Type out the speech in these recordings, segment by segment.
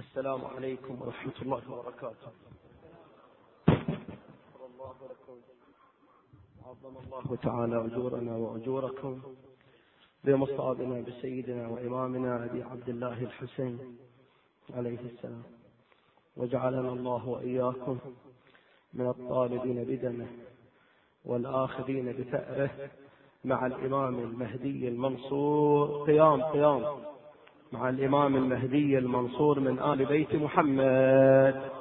السلام عليكم ورحمة الله وبركاته. عظم الله تعالى أجورنا وأجوركم بمصابنا بسيدنا وإمامنا أبي عبد الله الحسين عليه السلام، وجعلنا الله وإياكم من الطالبين بدمه والآخذين بثأره مع الإمام المهدي المنصور. قيام مع الإمام المهدي المنصور من آل بيت محمد.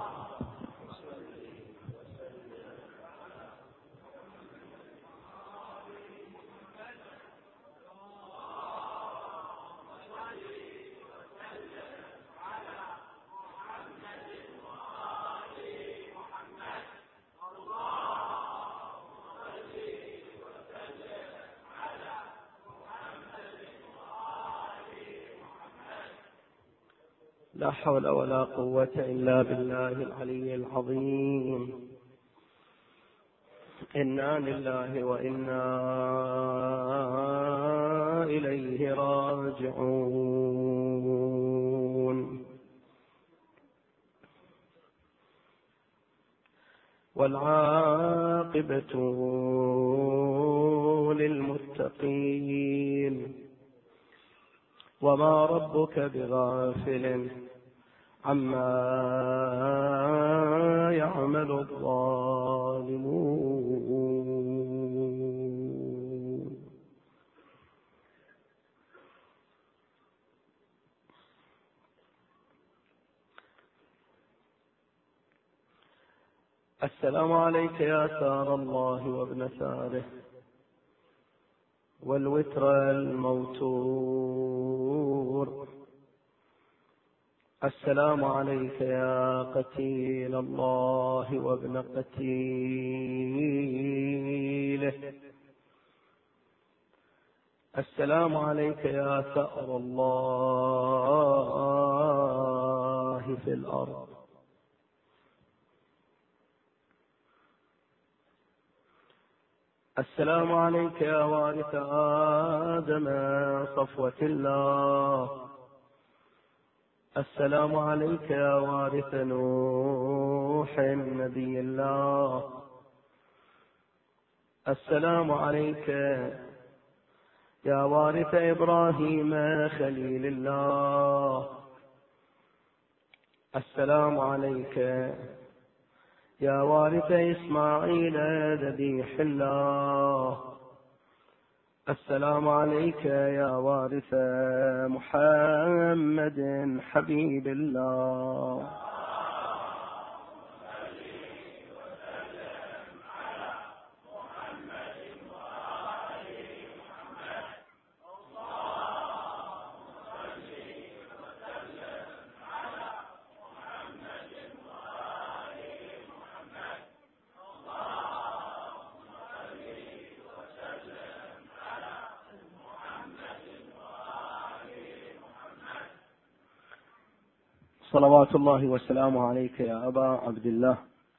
لا حول ولا قوة إلا بالله العلي العظيم. إنا لله وإنا إليه راجعون. والعاقبة للمتقين، وما ربك بغافل عما يعمل الظالمون. السلام عليك يا ثار الله وابن ثاره والوتر الموتور. السلام عليك يا قتيل الله وابن قتيله. السلام عليك يا ثأر الله في الأرض. السلام عليك يا وارث آدم صفوة الله. السلام عليك يا وارث نوح نبي الله. السلام عليك يا وارث إبراهيم خليل الله. السلام عليك يا وارث إسماعيل ذبيح الله. السلام عليك يا وارث محمد حبيب الله. صلوات الله وسلامه عليك يا أبا عبد الله.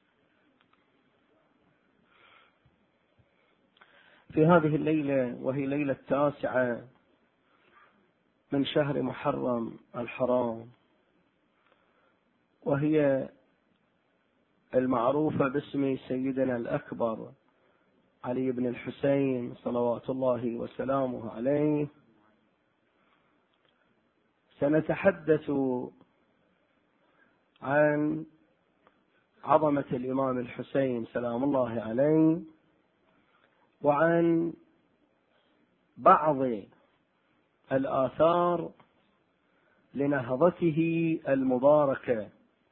في هذه الليلة، وهي ليلة 9 من شهر محرم الحرام، وهي المعروفة باسم سيدنا الأكبر علي بن الحسين صلوات الله وسلامه عليه، سنتحدث عن عظمة الإمام الحسين سلام الله عليه، وعن بعض الآثار لنهضته المباركة.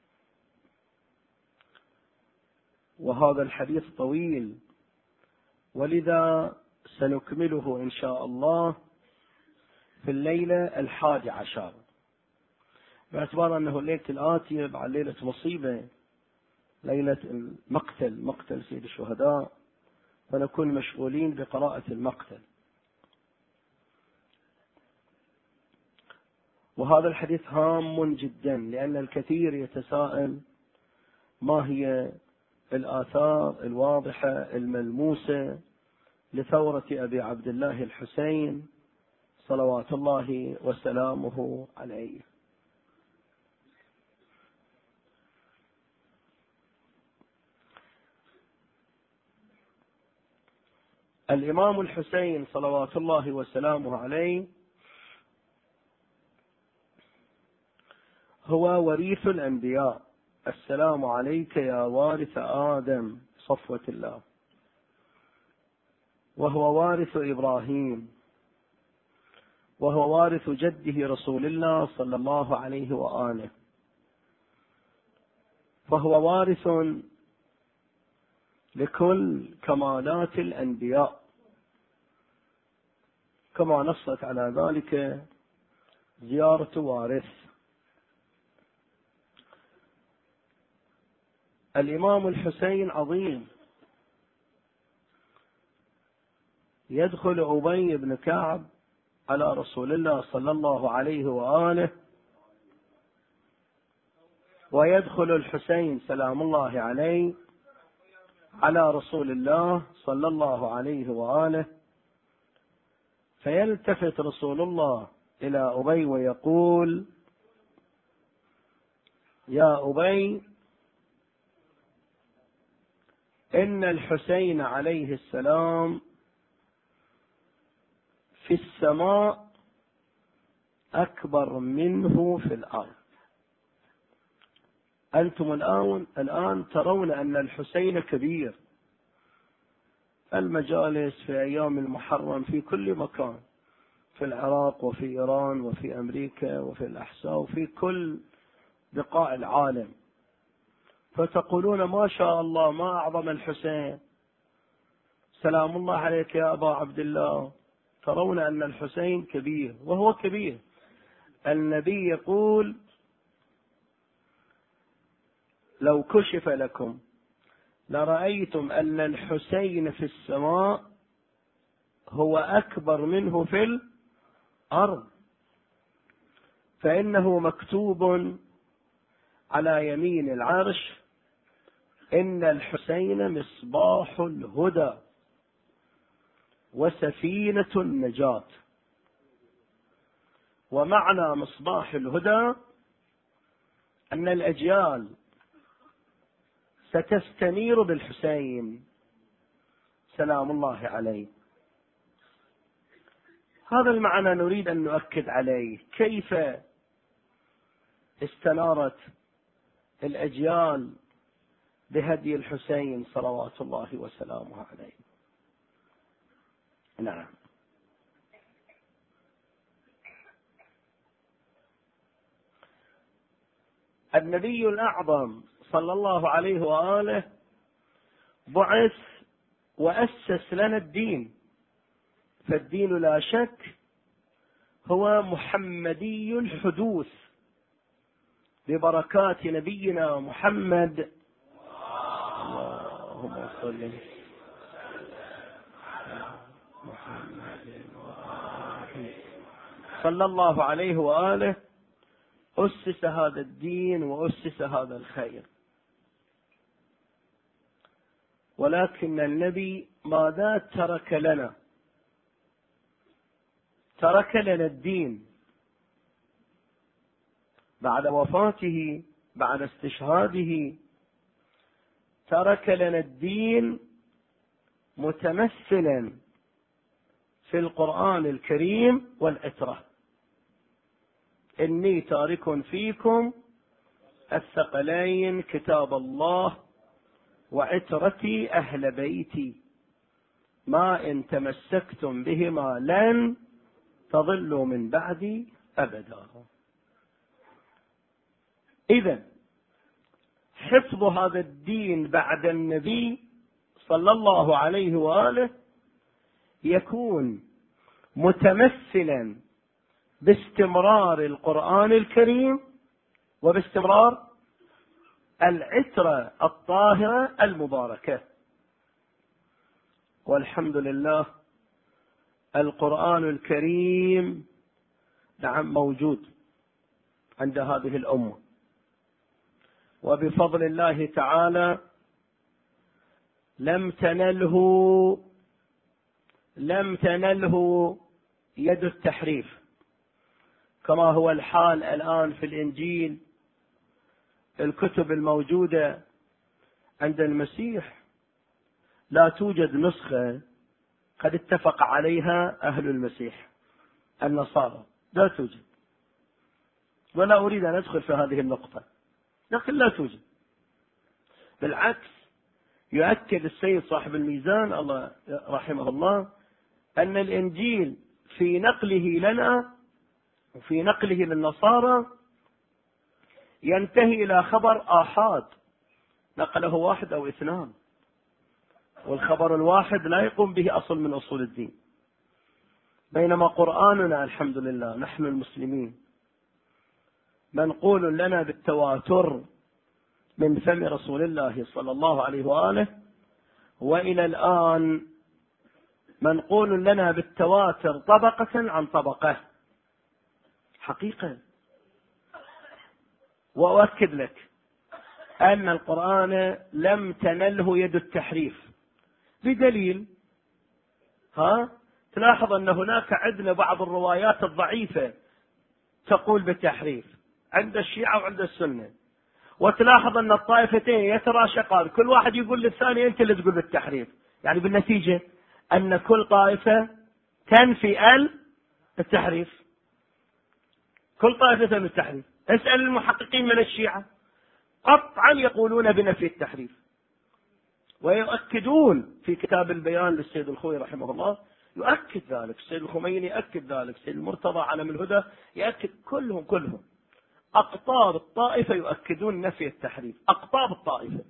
وهذا الحديث طويل، ولذا سنكمله إن شاء الله في الليلة 11، باعتبار أنه الليلة الآتية بعد ليلة مصيبة، ليلة مقتل سيد الشهداء، فنكون مشغولين بقراءة المقتل. وهذا الحديث هام جدا، لأن الكثير يتساءل ما هي الآثار الواضحة الملموسة لثورة أبي عبد الله الحسين صلوات الله وسلامه عليه. الإمام الحسين صلوات الله وسلامه عليه هو وريث الأنبياء. السلام عليك يا وارث آدم صفوة الله، وهو وارث إبراهيم، وهو وارث جده رسول الله صلى الله عليه وآله، فهو وارث لكل كمالات الأنبياء كما نصت على ذلك زيارة وارث. الإمام الحسين عظيم، يدخل أبي بن كعب على رسول الله صلى الله عليه وآله، ويدخل الحسين سلام الله عليه على رسول الله صلى الله عليه وآله، فيلتفت رسول الله إلى أبي ويقول: يا أبي، إن الحسين عليه السلام في السماء أكبر منه في الأرض. أنتم الآن ترون أن الحسين كبير، المجالس في أيام المحرم في كل مكان، في العراق وفي إيران وفي أمريكا وفي الأحساء وفي كل بقاع العالم، فتقولون ما شاء الله ما أعظم الحسين، سلام الله عليك يا أبا عبد الله. ترون أن الحسين كبير، وهو كبير. النبي يقول: لو كشف لكم لرأيتم أن الحسين في السماء هو أكبر منه في الأرض، فإنه مكتوب على يمين العرش: إن الحسين مصباح الهدى وسفينة النجاة. ومعنى مصباح الهدى أن الأجيال ستستنير بالحسين سلام الله عليه. هذا المعنى نريد أن نؤكد عليه، كيف استنارت الأجيال بهدي الحسين صلوات الله وسلامه عليه. نعم. النبي الأعظم صلى الله عليه وآله بعث وأسس لنا الدين، فالدين لا شك هو محمدي الحدوث ببركات نبينا محمد. اللهم صل صلى الله عليه وآله أسس هذا الدين وأسس هذا الخير. ولكن النبي ماذا ترك لنا؟ ترك لنا الدين بعد وفاته، بعد استشهاده، ترك لنا الدين متمثلا في القرآن الكريم والعترة. إني تارك فيكم الثقلين كتاب الله وعترتي أهل بيتي، ما إن تمسكتم بهما لن تضلوا من بعدي أبدا. إذن حفظ هذا الدين بعد النبي صلى الله عليه وآله يكون متمثلا باستمرار القرآن الكريم وباستمرار العترة الطاهرة المباركة. والحمد لله القرآن الكريم نعم موجود عند هذه الأمة، وبفضل الله تعالى لم تنله يد التحريف كما هو الحال الآن في الإنجيل. الكتب الموجودة عند المسيح لا توجد نسخة قد اتفق عليها أهل المسيح النصارى، لا توجد. ولا أريد أن أدخل في هذه النقطة، لكن لا توجد. بالعكس، يؤكد السيد صاحب الميزان الله رحمه الله أن الإنجيل في نقله لنا وفي نقله للنصارى ينتهي إلى خبر آحاد نقله واحد أو اثنان، والخبر الواحد لا يقوم به أصل من أصول الدين. بينما قرآننا الحمد لله نحن المسلمين منقول لنا بالتواتر من فم رسول الله صلى الله عليه وآله، وإلى الآن منقول لنا بالتواتر طبقة عن طبقة حقيقة. وأؤكد لك أن القرآن لم تنله يد التحريف، بدليل تلاحظ أن هناك عندنا بعض الروايات الضعيفة تقول بالتحريف عند الشيعة وعند السنة، وتلاحظ أن الطائفتين يتراشقان، كل واحد يقول للثاني أنت اللي تقول بالتحريف. يعني بالنتيجة أن كل طائفة تنفي التحريف، كل طائفة تنفي التحريف. اسأل المحققين من الشيعة قطعا يقولون بنفي التحريف، ويؤكدون في كتاب البيان للسيد الخوئي رحمه الله يؤكد ذلك، السيد الخميني يؤكد ذلك، السيد المرتضى علم الهدى يؤكد، كلهم أقطاب الطائفة يؤكدون نفي التحريف، أقطاب الطائفة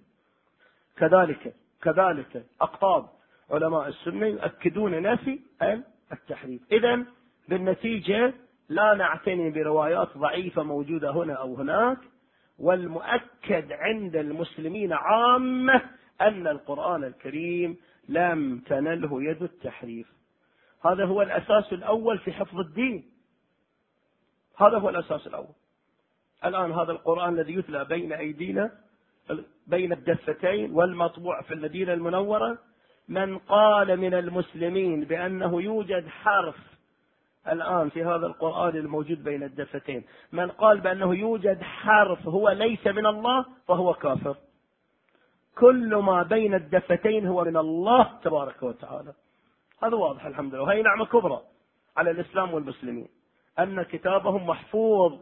كذلك أقطاب علماء السنة يؤكدون نفي التحريف. إذن بالنتيجة لا نعتني بروايات ضعيفة موجودة هنا أو هناك، والمؤكد عند المسلمين عامة أن القرآن الكريم لم تنله يد التحريف. هذا هو الأساس الأول في حفظ الدين، هذا هو الأساس الأول. الآن هذا القرآن الذي يتلى بين أيدينا بين الدفتين والمطبوع في المدينة المنورة، من قال من المسلمين بأنه يوجد حرف الآن في هذا القرآن الموجود بين الدفتين، من قال بأنه يوجد حرف هو ليس من الله فهو كافر. كل ما بين الدفتين هو من الله تبارك وتعالى، هذا واضح الحمد لله. وهي نعمة كبرى على الإسلام والمسلمين أن كتابهم محفوظ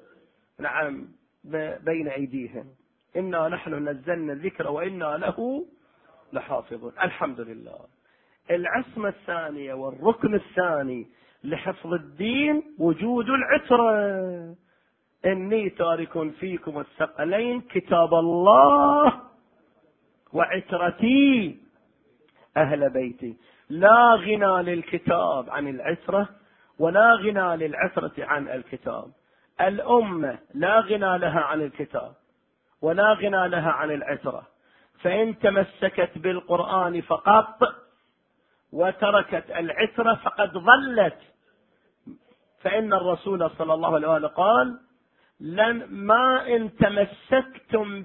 بين أيديهم. إنا نحن نزلنا الذكر وإنا له لحافظون. الحمد لله. العصمة الثانية والركن الثاني لحفظ الدين وجود العترة. إني تارك فيكم الثقلين كتاب الله وعترتي أهل بيتي. لا غنى للكتاب عن العترة ولا غنى للعترة عن الكتاب. الأمة لا غنى لها عن الكتاب ولا غنى لها عن العترة، فإن تمسكت بالقرآن فقط وتركت العترة فقد ضلت. فإن الرسول صلى الله عليه وسلم قال ما إن تمسكتم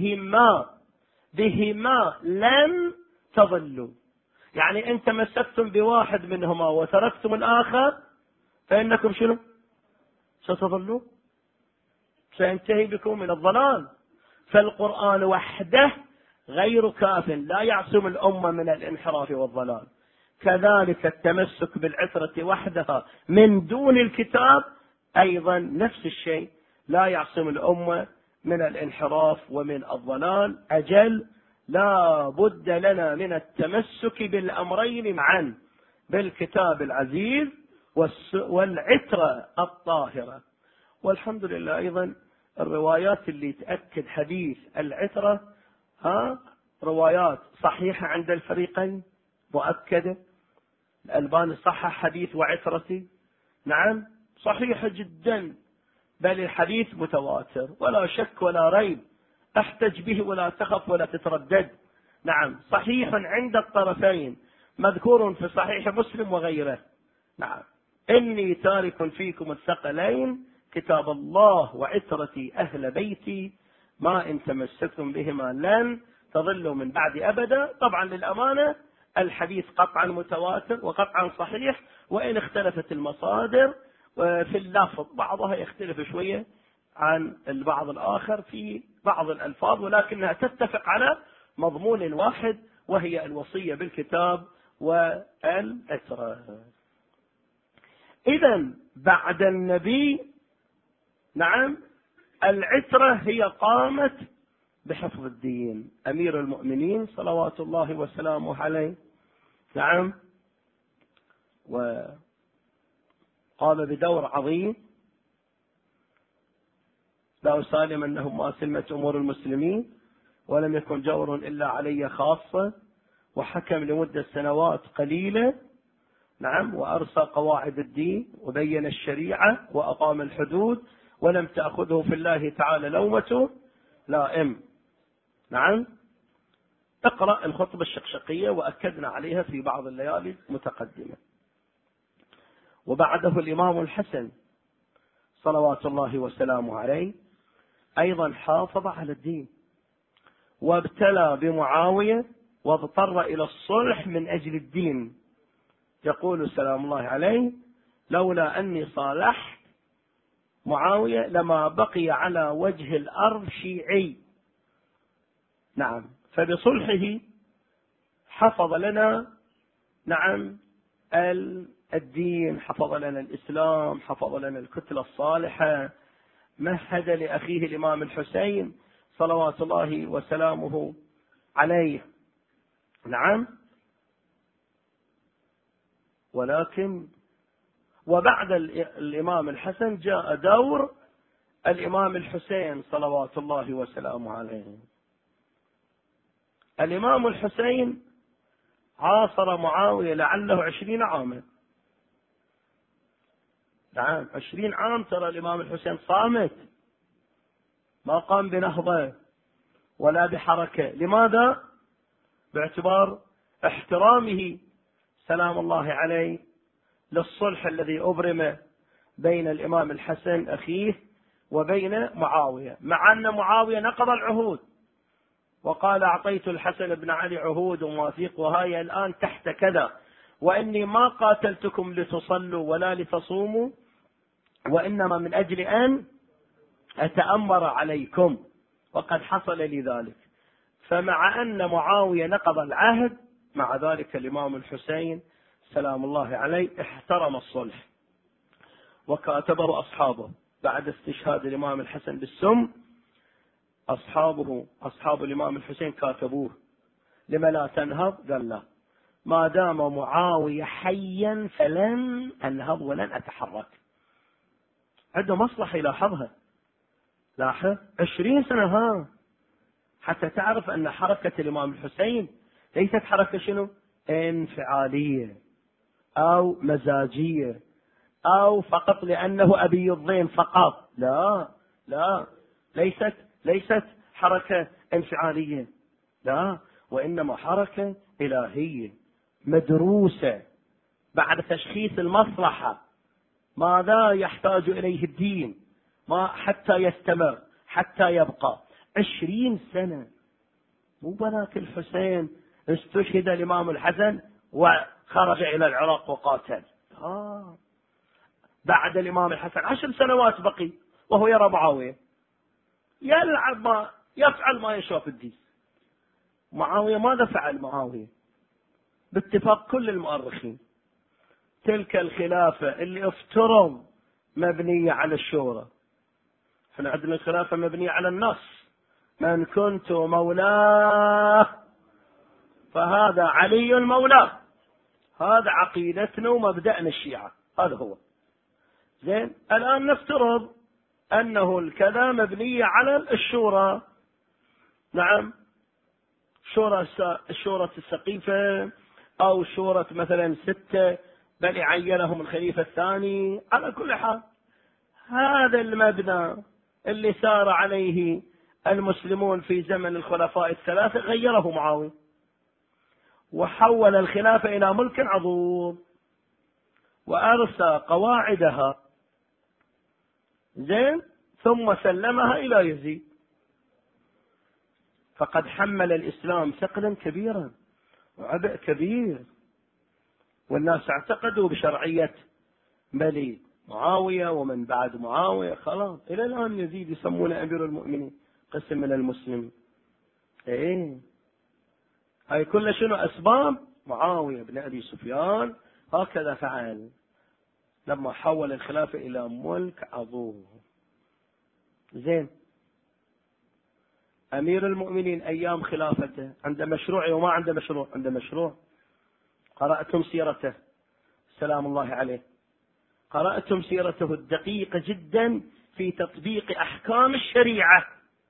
بهما لن تضلوا. يعني إن تمسكتم بواحد منهما وتركتم الآخر فإنكم شنو؟ ستضلوا، سينتهي بكم من الضلال. فالقرآن وحده غير كاف، لا يعصم الأمة من الانحراف والضلال. كذلك التمسك بالعترة وحدها من دون الكتاب أيضا نفس الشيء، لا يعصم الأمة من الانحراف ومن الضلال. أجل لا بد لنا من التمسك بالأمرين معا، بالكتاب العزيز والعترة الطاهرة. والحمد لله أيضا الروايات اللي تأكد حديث العترة روايات صحيحة عند الفريقين مؤكدة. الألباني صحح حديث وعترتي، نعم صحيحة جدا، بل الحديث متواتر ولا شك ولا ريب، احتج به ولا تخف ولا تتردد. نعم صحيح عند الطرفين، مذكور في صحيح مسلم وغيره. نعم إني تارك فيكم الثقلين كتاب الله وعترتي أهل بيتي ما إن تمسكتم بهما لن تضلوا من بعد أبدا. طبعا للأمانة الحديث قطعا متواتر وقطعا صحيح، وإن اختلفت المصادر في اللفظ، بعضها يختلف شوية عن البعض الآخر في بعض الألفاظ، ولكنها تتفق على مضمون واحد، وهي الوصية بالكتاب والعترة. إذن بعد النبي نعم العترة هي قامت بحفظ الدين. أمير المؤمنين صلوات الله وسلامه عليه نعم وقام بدور عظيم، لا أسالم أنه ما سلمت أمور المسلمين ولم يكن جور إلا علي خاصة، وحكم لمدة سنوات قليلة نعم وأرسى قواعد الدين وبين الشريعة وأقام الحدود، ولم تأخذه في الله تعالى لومة لائم. نعم اقرأ الخطبة الشقشقية وأكدنا عليها في بعض الليالي المتقدمة. وبعده الإمام الحسن صلوات الله وسلامه عليه أيضا حافظ على الدين، وابتلى بمعاوية واضطر إلى الصلح من أجل الدين. يقول سلام الله عليه: لولا أني صالحت معاوية لما بقي على وجه الأرض شيعي. نعم فبصلحه حفظ لنا نعم الدين، حفظ لنا الإسلام، حفظ لنا الكتلة الصالحة، مهد لأخيه الإمام الحسين صلوات الله وسلامه عليه. نعم ولكن وبعد الإمام الحسن جاء دور الإمام الحسين صلوات الله وسلامه عليه. الإمام الحسين عاصر معاوية لعله 20 عاما. نعم 20 عام ترى الإمام الحسين صامت، ما قام بنهضة ولا بحركة. لماذا؟ باعتبار احترامه سلام الله عليه للصلح الذي أبرم بين الإمام الحسن أخيه وبين معاوية، مع أن معاوية نقض العهود وقال: أعطيت الحسن بن علي عهود ومواثيق وهي الآن تحت كذا، وإني ما قاتلتكم لتصلوا ولا لتصوموا، وإنما من أجل أن أتأمر عليكم، وقد حصل لي ذلك. فمع أن معاوية نقض العهد، مع ذلك الإمام الحسين سلام الله عليه احترم الصلح وكاتبه أصحابه بعد استشهاد الإمام الحسن بالسم. أصحاب الإمام الحسين كاتبوه: لما لا تنهض؟ قال: لا، ما دام معاوية حيا فلن أنهض ولن أتحرك. عنده مصلحة يلاحظها. لاحظ 20 سنة حتى تعرف أن حركة الإمام الحسين ليست حركة شنو؟ انفعالية أو مزاجية أو فقط لأنه أبي الضين فقط. لا ليست حركة انفعالية، لا، وإنما حركة إلهية مدروسة بعد تشخيص المصلحة، ماذا يحتاج إليه الدين، ما حتى يستمر حتى يبقى. 20 سنة. مو بناك الحسين استشهد الإمام الحسن وخرج إلى العراق وقاتل. بعد الإمام الحسن 10 سنوات بقي وهو يرى معاوية يفعل ما يشاء في الدين. معاوية ماذا فعل؟ معاوية باتفاق كل المؤرخين تلك الخلافة اللي افترض مبنية على الشورى. احنا عندنا الخلافة مبنية على النص: من كنت مولاه فهذا علي مولاه. هذا عقيدتنا ومبدأنا الشيعة، هذا هو. زين، الآن نفترض أنه الكذا مبنية على الشورى. نعم، شورى السقيفة أو شورى مثلا 6 بل عينهم الخليفة الثاني. على كل حال هذا المبنى اللي سار عليه المسلمون في زمن الخلفاء الثلاثة غيره معاوية وحول الخلافة إلى ملك عضوض وأرسى قواعدها، زين، ثم سلمها إلى يزيد. فقد حمل الإسلام ثقلا كبيرا وعبء كبير، والناس اعتقدوا بشرعية ملي معاوية ومن بعد معاوية. خلاص إلى الآن يزيد يسمونه أمير المؤمنين، قسم من المسلمين. هاي كل شنو أسباب معاوية بن أبي سفيان هكذا فعل لما حول الخلافة إلى ملك عضوه. زين، أمير المؤمنين أيام خلافته عنده مشروع وما عنده مشروع؟ عنده مشروع. قرأتم سيرته سلام الله عليه، قرأتم سيرته الدقيقة جدا في تطبيق أحكام الشريعة،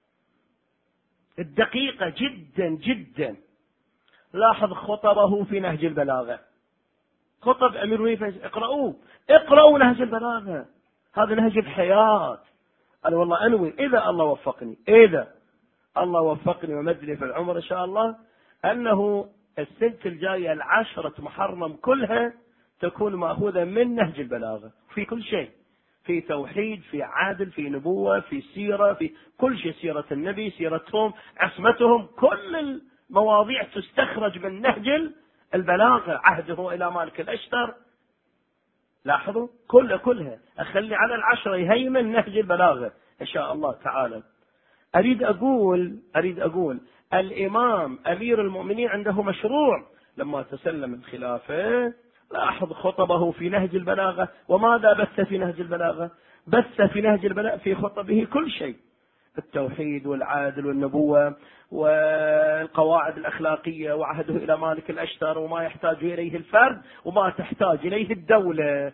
الدقيقة جدا جدا. لاحظ خطبه في نهج البلاغة، خطب أمير المؤمنين، اقرأوا نهج البلاغة، هذا نهج الحياة. أنا والله أنوي إذا الله وفقني، إذا الله وفقني ومد لي في العمر إن شاء الله، أنه السنة الجاية 10 محرم كلها تكون مأخوذة من نهج البلاغة في كل شيء، في توحيد، في عادل، في نبوة، في سيرة، في كل شيء، سيرة النبي، سيرتهم، عصمتهم، كل المواضيع تستخرج من نهج البلاغة. عهده إلى مالك الأشتر، لاحظوا كلها أخلي على 10 يهيمن نهج البلاغة إن شاء الله تعالى. أريد أقول الإمام أمير المؤمنين عنده مشروع لما تسلم الخلافة. لاحظ خطبه في نهج البلاغة، وماذا بث في نهج البلاغة؟ بث في نهج البلاغة في خطبه كل شيء، التوحيد والعادل والنبوة والقواعد الأخلاقية وعهده إلى مالك الأشتر وما يحتاج إليه الفرد وما تحتاج إليه الدولة،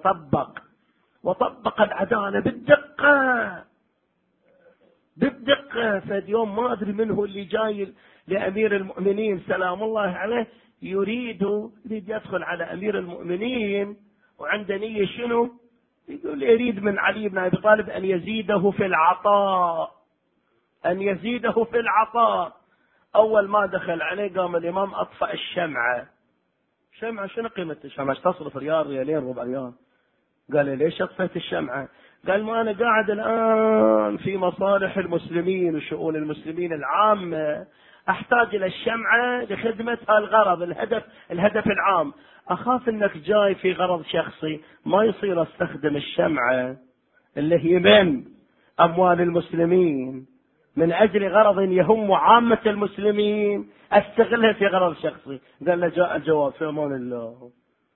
وطبق العدالة بالدقة. فاليوم ما أدري منه اللي جاي لأمير المؤمنين سلام الله عليه يريد يدخل على أمير المؤمنين وعنده نية شنو؟ يقول يريد من علي بن أبي طالب أن يزيده في العطاء. أول ما دخل عليه قام الإمام أطفأ الشمعة. شنو قيمة الشمعة؟ تصرف ريال، ريالين، ربع ريال. قال ليش أطفأت الشمعة؟ قال ما أنا قاعد الآن في مصالح المسلمين وشؤون المسلمين العامة، أحتاج إلى الشمعة لخدمة هالغرض، الهدف العام. أخاف أنك جاي في غرض شخصي ما يصير أستخدم الشمعة اللي هي من أموال المسلمين من أجل غرض يهم عامة المسلمين أستغلها في غرض شخصي. قال له جاء الجواب في أمان الله.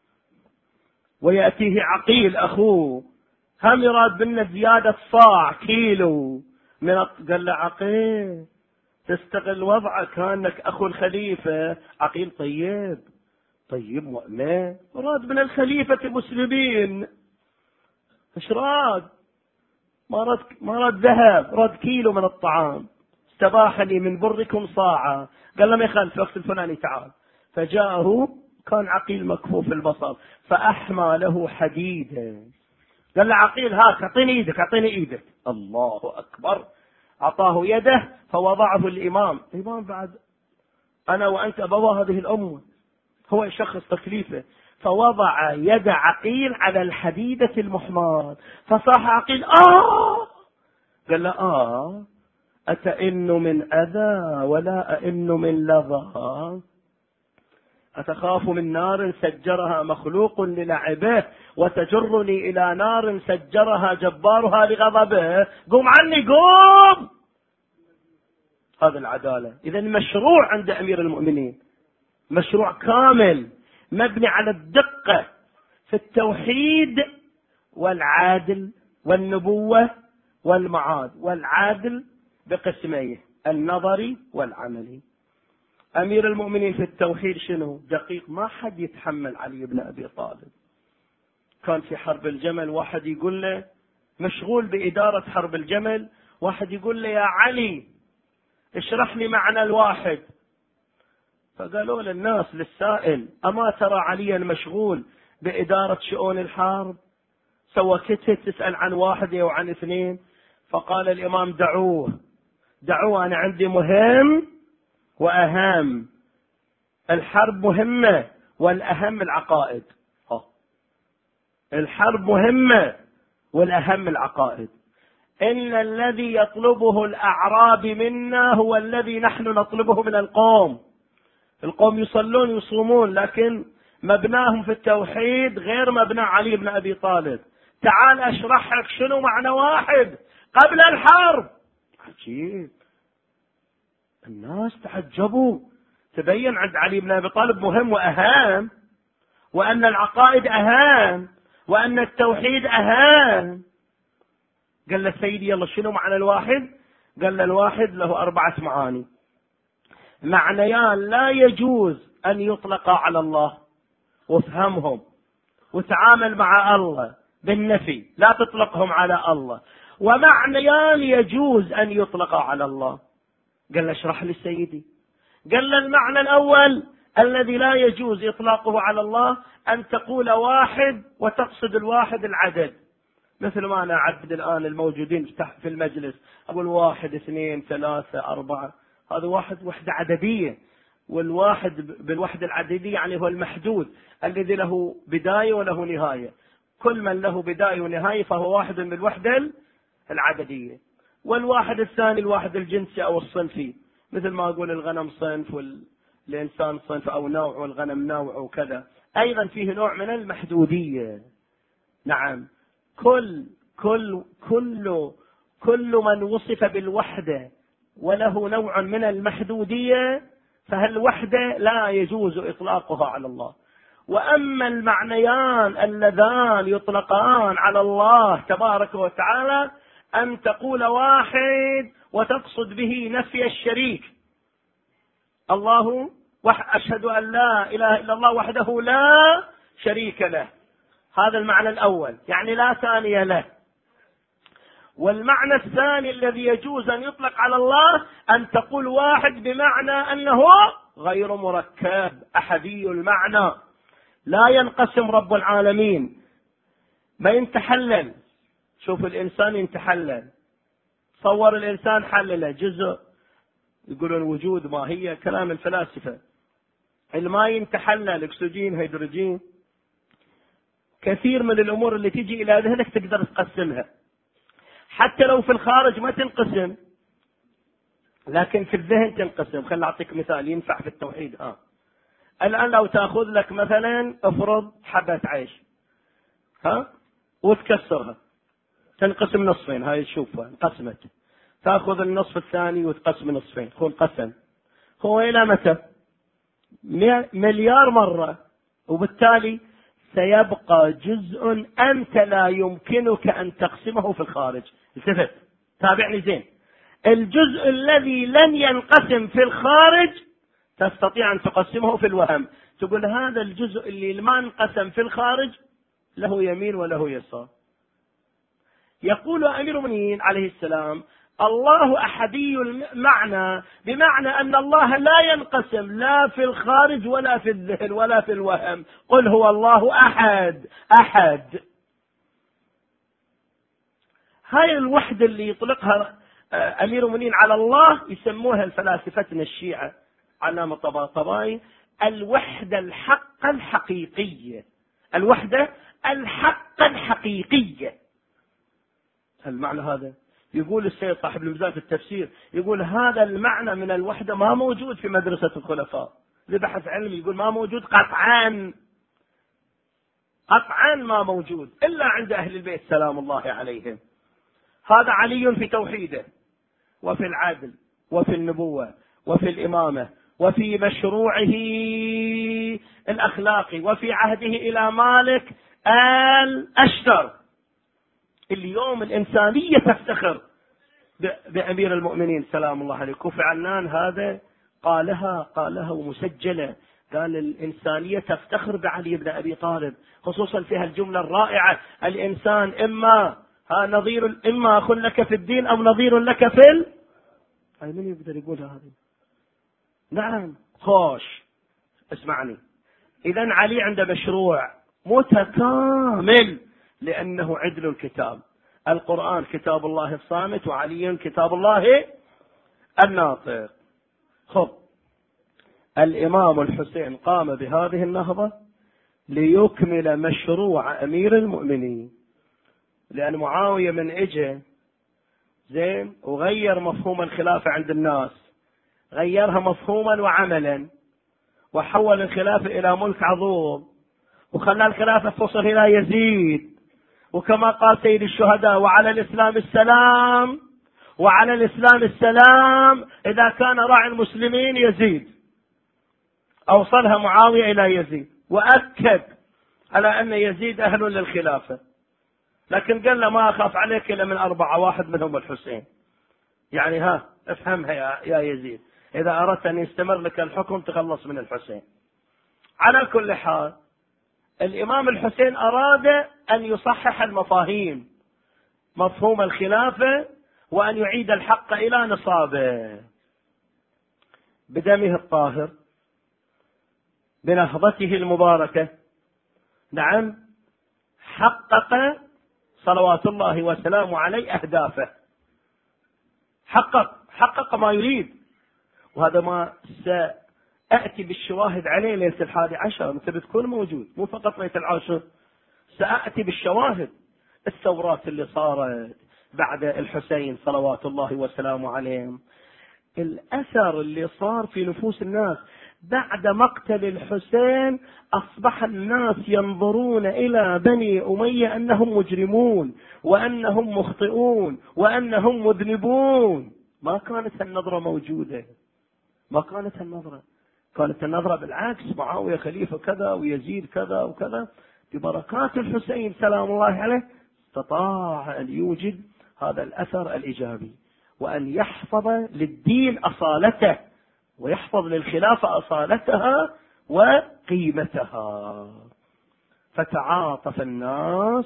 ويأتيه عقيل أخوه هم يراد منا زيادة صاع كيلو قال له عقيل تستغل وضعك كأنك أخو الخليفة. عقيل طيب مؤمن، مراد من الخليفة المسلمين، ايش راد؟ ما راد ذهب، راد كيلو من الطعام. استباح لي من بركم صاعا. قال له ما يخالف وقت الفلاني تعال. فجاءه كان عقيل مكفوف البصر فأحمى له حديدا. قال له عقيل هاك اعطيني ايدك. الله اكبر، اعطاه يده فوضعه الامام بعد انا وانت ابوا هذه الامه، هو شخص تكليفه، فوضع يد عقيل على الحديدة المحماة فصاح عقيل قال له أتئن من أذى ولا أئن من لظى، أتخاف من نار سجرها مخلوق للعبه وتجرني إلى نار سجرها جبارها لغضبه. قوم عني قوم. هذا العدالة. إذا مشروع عند أمير المؤمنين، مشروع كامل مبني على الدقة في التوحيد والعادل والنبوة والمعاد. والعادل بقسميه النظري والعملي. أمير المؤمنين في التوحيد شنو؟ دقيق، ما حد يتحمل علي بن أبي طالب. كان في حرب الجمل واحد يقول له مشغول بإدارة حرب الجمل، واحد يقول له يا علي اشرح لي معنى الواحد. فقالوا للناس للسائل أما ترى عليا مشغول بإدارة شؤون الحرب؟ سوى كتب تسأل عن واحد أو عن اثنين. فقال الإمام دعوه أنا عندي مهم وأهم. الحرب مهمة والأهم العقائد. الحرب مهمة والأهم العقائد. إن الذي يطلبه الأعراب منا هو الذي نحن نطلبه من القوم. القوم يصلون يصومون لكن مبناهم في التوحيد غير مبنى علي بن أبي طالب. تعال أشرح لك شنو معنى واحد قبل الحرب. عجيب، الناس تعجبوا تبين عند علي بن أبي طالب مهم وأهم، وأن العقائد أهم، وأن التوحيد أهم. قال له سيدي يلا شنو معنى الواحد؟ قال له الواحد له 4 معاني، معنيان لا يجوز أن يطلق على الله، وافهمهم وتعامل مع الله بالنفي، لا تطلقهم على الله. ومعنيان يجوز أن يطلق على الله. قال له اشرح لي سيدي. قال له المعنى الأول الذي لا يجوز إطلاقه على الله أن تقول واحد وتقصد الواحد العدد، مثل ما أنا أعدد الآن الموجودين في المجلس، أقول 1 2 3 4، هذا وحدة عددية. والواحد بالوحدة العددية يعني هو المحدود الذي له بداية وله نهاية، كل من له بداية ونهاية فهو واحد من الوحدة العددية. والواحد الثاني الواحد الجنسي أو الصنفي، مثل ما أقول الغنم صنف والإنسان صنف أو نوع والغنم نوع وكذا، أيضا فيه نوع من المحدودية. نعم، كل من وصف بالوحدة وله نوع من المحدودية فهالوحدة لا يجوز إطلاقها على الله. وأما المعنيان اللذان يطلقان على الله تبارك وتعالى أن تقول واحد وتقصد به نفي الشريك، الله أشهد أن لا إله إلا الله وحده لا شريك له، هذا المعنى الأول يعني لا ثاني له. والمعنى الثاني الذي يجوز أن يطلق على الله أن تقول واحد بمعنى أنه غير مركب، أحدي المعنى، لا ينقسم رب العالمين، ما ينتحلل. شوف الإنسان ينتحلل، صور الإنسان حلله جزء، يقولون وجود ما هي كلام الفلاسفة. الماء ينتحلل، أكسجين هيدروجين، كثير من الأمور اللي تجي إلى ذهنك تقدر تقسمها، حتى لو في الخارج ما تنقسم لكن في الذهن تنقسم. خليني أعطيك مثال ينفع في التوحيد. الآن لو تأخذ لك مثلا افرض حبة عيش وتكسرها تنقسم نصفين، هاي تشوفها انقسمت، تأخذ النصف الثاني وتقسم نصفين، تكون قسم. هو إلى متى؟ مليار مرة، وبالتالي سيبقى جزء أنت لا يمكنك أن تقسمه في الخارج. التفت تابعني زين، الجزء الذي لن ينقسم في الخارج تستطيع أن تقسمه في الوهم، تقول هذا الجزء اللي ما انقسم في الخارج له يمين وله يسار. يقول أمير المؤمنين عليه السلام الله أحدي المعنى، بمعنى أن الله لا ينقسم لا في الخارج ولا في الذهن ولا في الوهم. قل هو الله أحد. هاي الوحدة اللي يطلقها أمير المؤمنين على الله يسموها الفلاسفتنا الشيعة علامة طباطبائي الوحدة الحق الحقيقية. الوحدة الحق الحقيقية، المعنى هذا يقول السيد صاحب الميزان في التفسير، يقول هذا المعنى من الوحدة ما موجود في مدرسة الخلفاء، لبحث علمي يقول ما موجود قطعا ما موجود إلا عند أهل البيت سلام الله عليهم. هذا علي في توحيده وفي العدل وفي النبوة وفي الإمامة وفي مشروعه الأخلاقي وفي عهده إلى مالك الأشتر. اليوم الإنسانية تفتخر بأمير المؤمنين سلام الله عليه. كوفي عنان هذا قالها ومسجلة، قال الإنسانية تفتخر بعلي بن أبي طالب، خصوصا فيها الجملة الرائعة الإنسان إما أخ لك في الدين أو نظير لك في من يقدر يقول هذا؟ نعم خوش اسمعني. إذن علي عنده مشروع متكامل لأنه عدل الكتاب، القرآن كتاب الله الصامت وعلي كتاب الله الناطق. الإمام الحسين قام بهذه النهضة ليكمل مشروع أمير المؤمنين، لأن معاوية من إجا زين وغير مفهوم الخلافة عند الناس، غيرها مفهوما وعملا، وحول الخلافة إلى ملك عظوم، وخلى الخلافة فصل إلى يزيد. وكما قال سيد الشهداء وعلى الإسلام السلام إذا كان راعي المسلمين يزيد. أوصلها معاوية إلى يزيد وأكد على أن يزيد أهل للخلافة، لكن قال له ما أخاف عليك إلا من 4، واحد منهم الحسين. يعني افهمها يا يزيد، إذا أردت أن يستمر لك الحكم تخلص من الحسين. على كل حال الإمام الحسين أراد أن يصحح المفاهيم، مفهوم الخلافة، وأن يعيد الحق إلى نصابه. بدمه الطاهر، بنهضته المباركة، نعم، حقق صلوات الله وسلامه عليه أهدافه، حقق ما يريد. وهذا ما سأأتي بالشواهد عليه ليلة 11، أنت بتكون موجود، مو فقط ليلة 10، سأأتي بالشواهد. الثورات اللي صارت بعد الحسين صلوات الله وسلامه عليهم، الأثر اللي صار في نفوس الناس بعد مقتل الحسين، أصبح الناس ينظرون إلى بني أمية أنهم مجرمون وأنهم مخطئون وأنهم مذنبون. ما كانت النظرة موجودة، ما كانت النظرة، كانت النظرة بالعكس، معاوية خليفة كذا ويزيد كذا وكذا. ببركات الحسين سلام الله عليه استطاع أن يوجد هذا الأثر الإيجابي، وأن يحفظ للدين أصالته، ويحفظ للخلافة أصالتها وقيمتها. فتعاطف الناس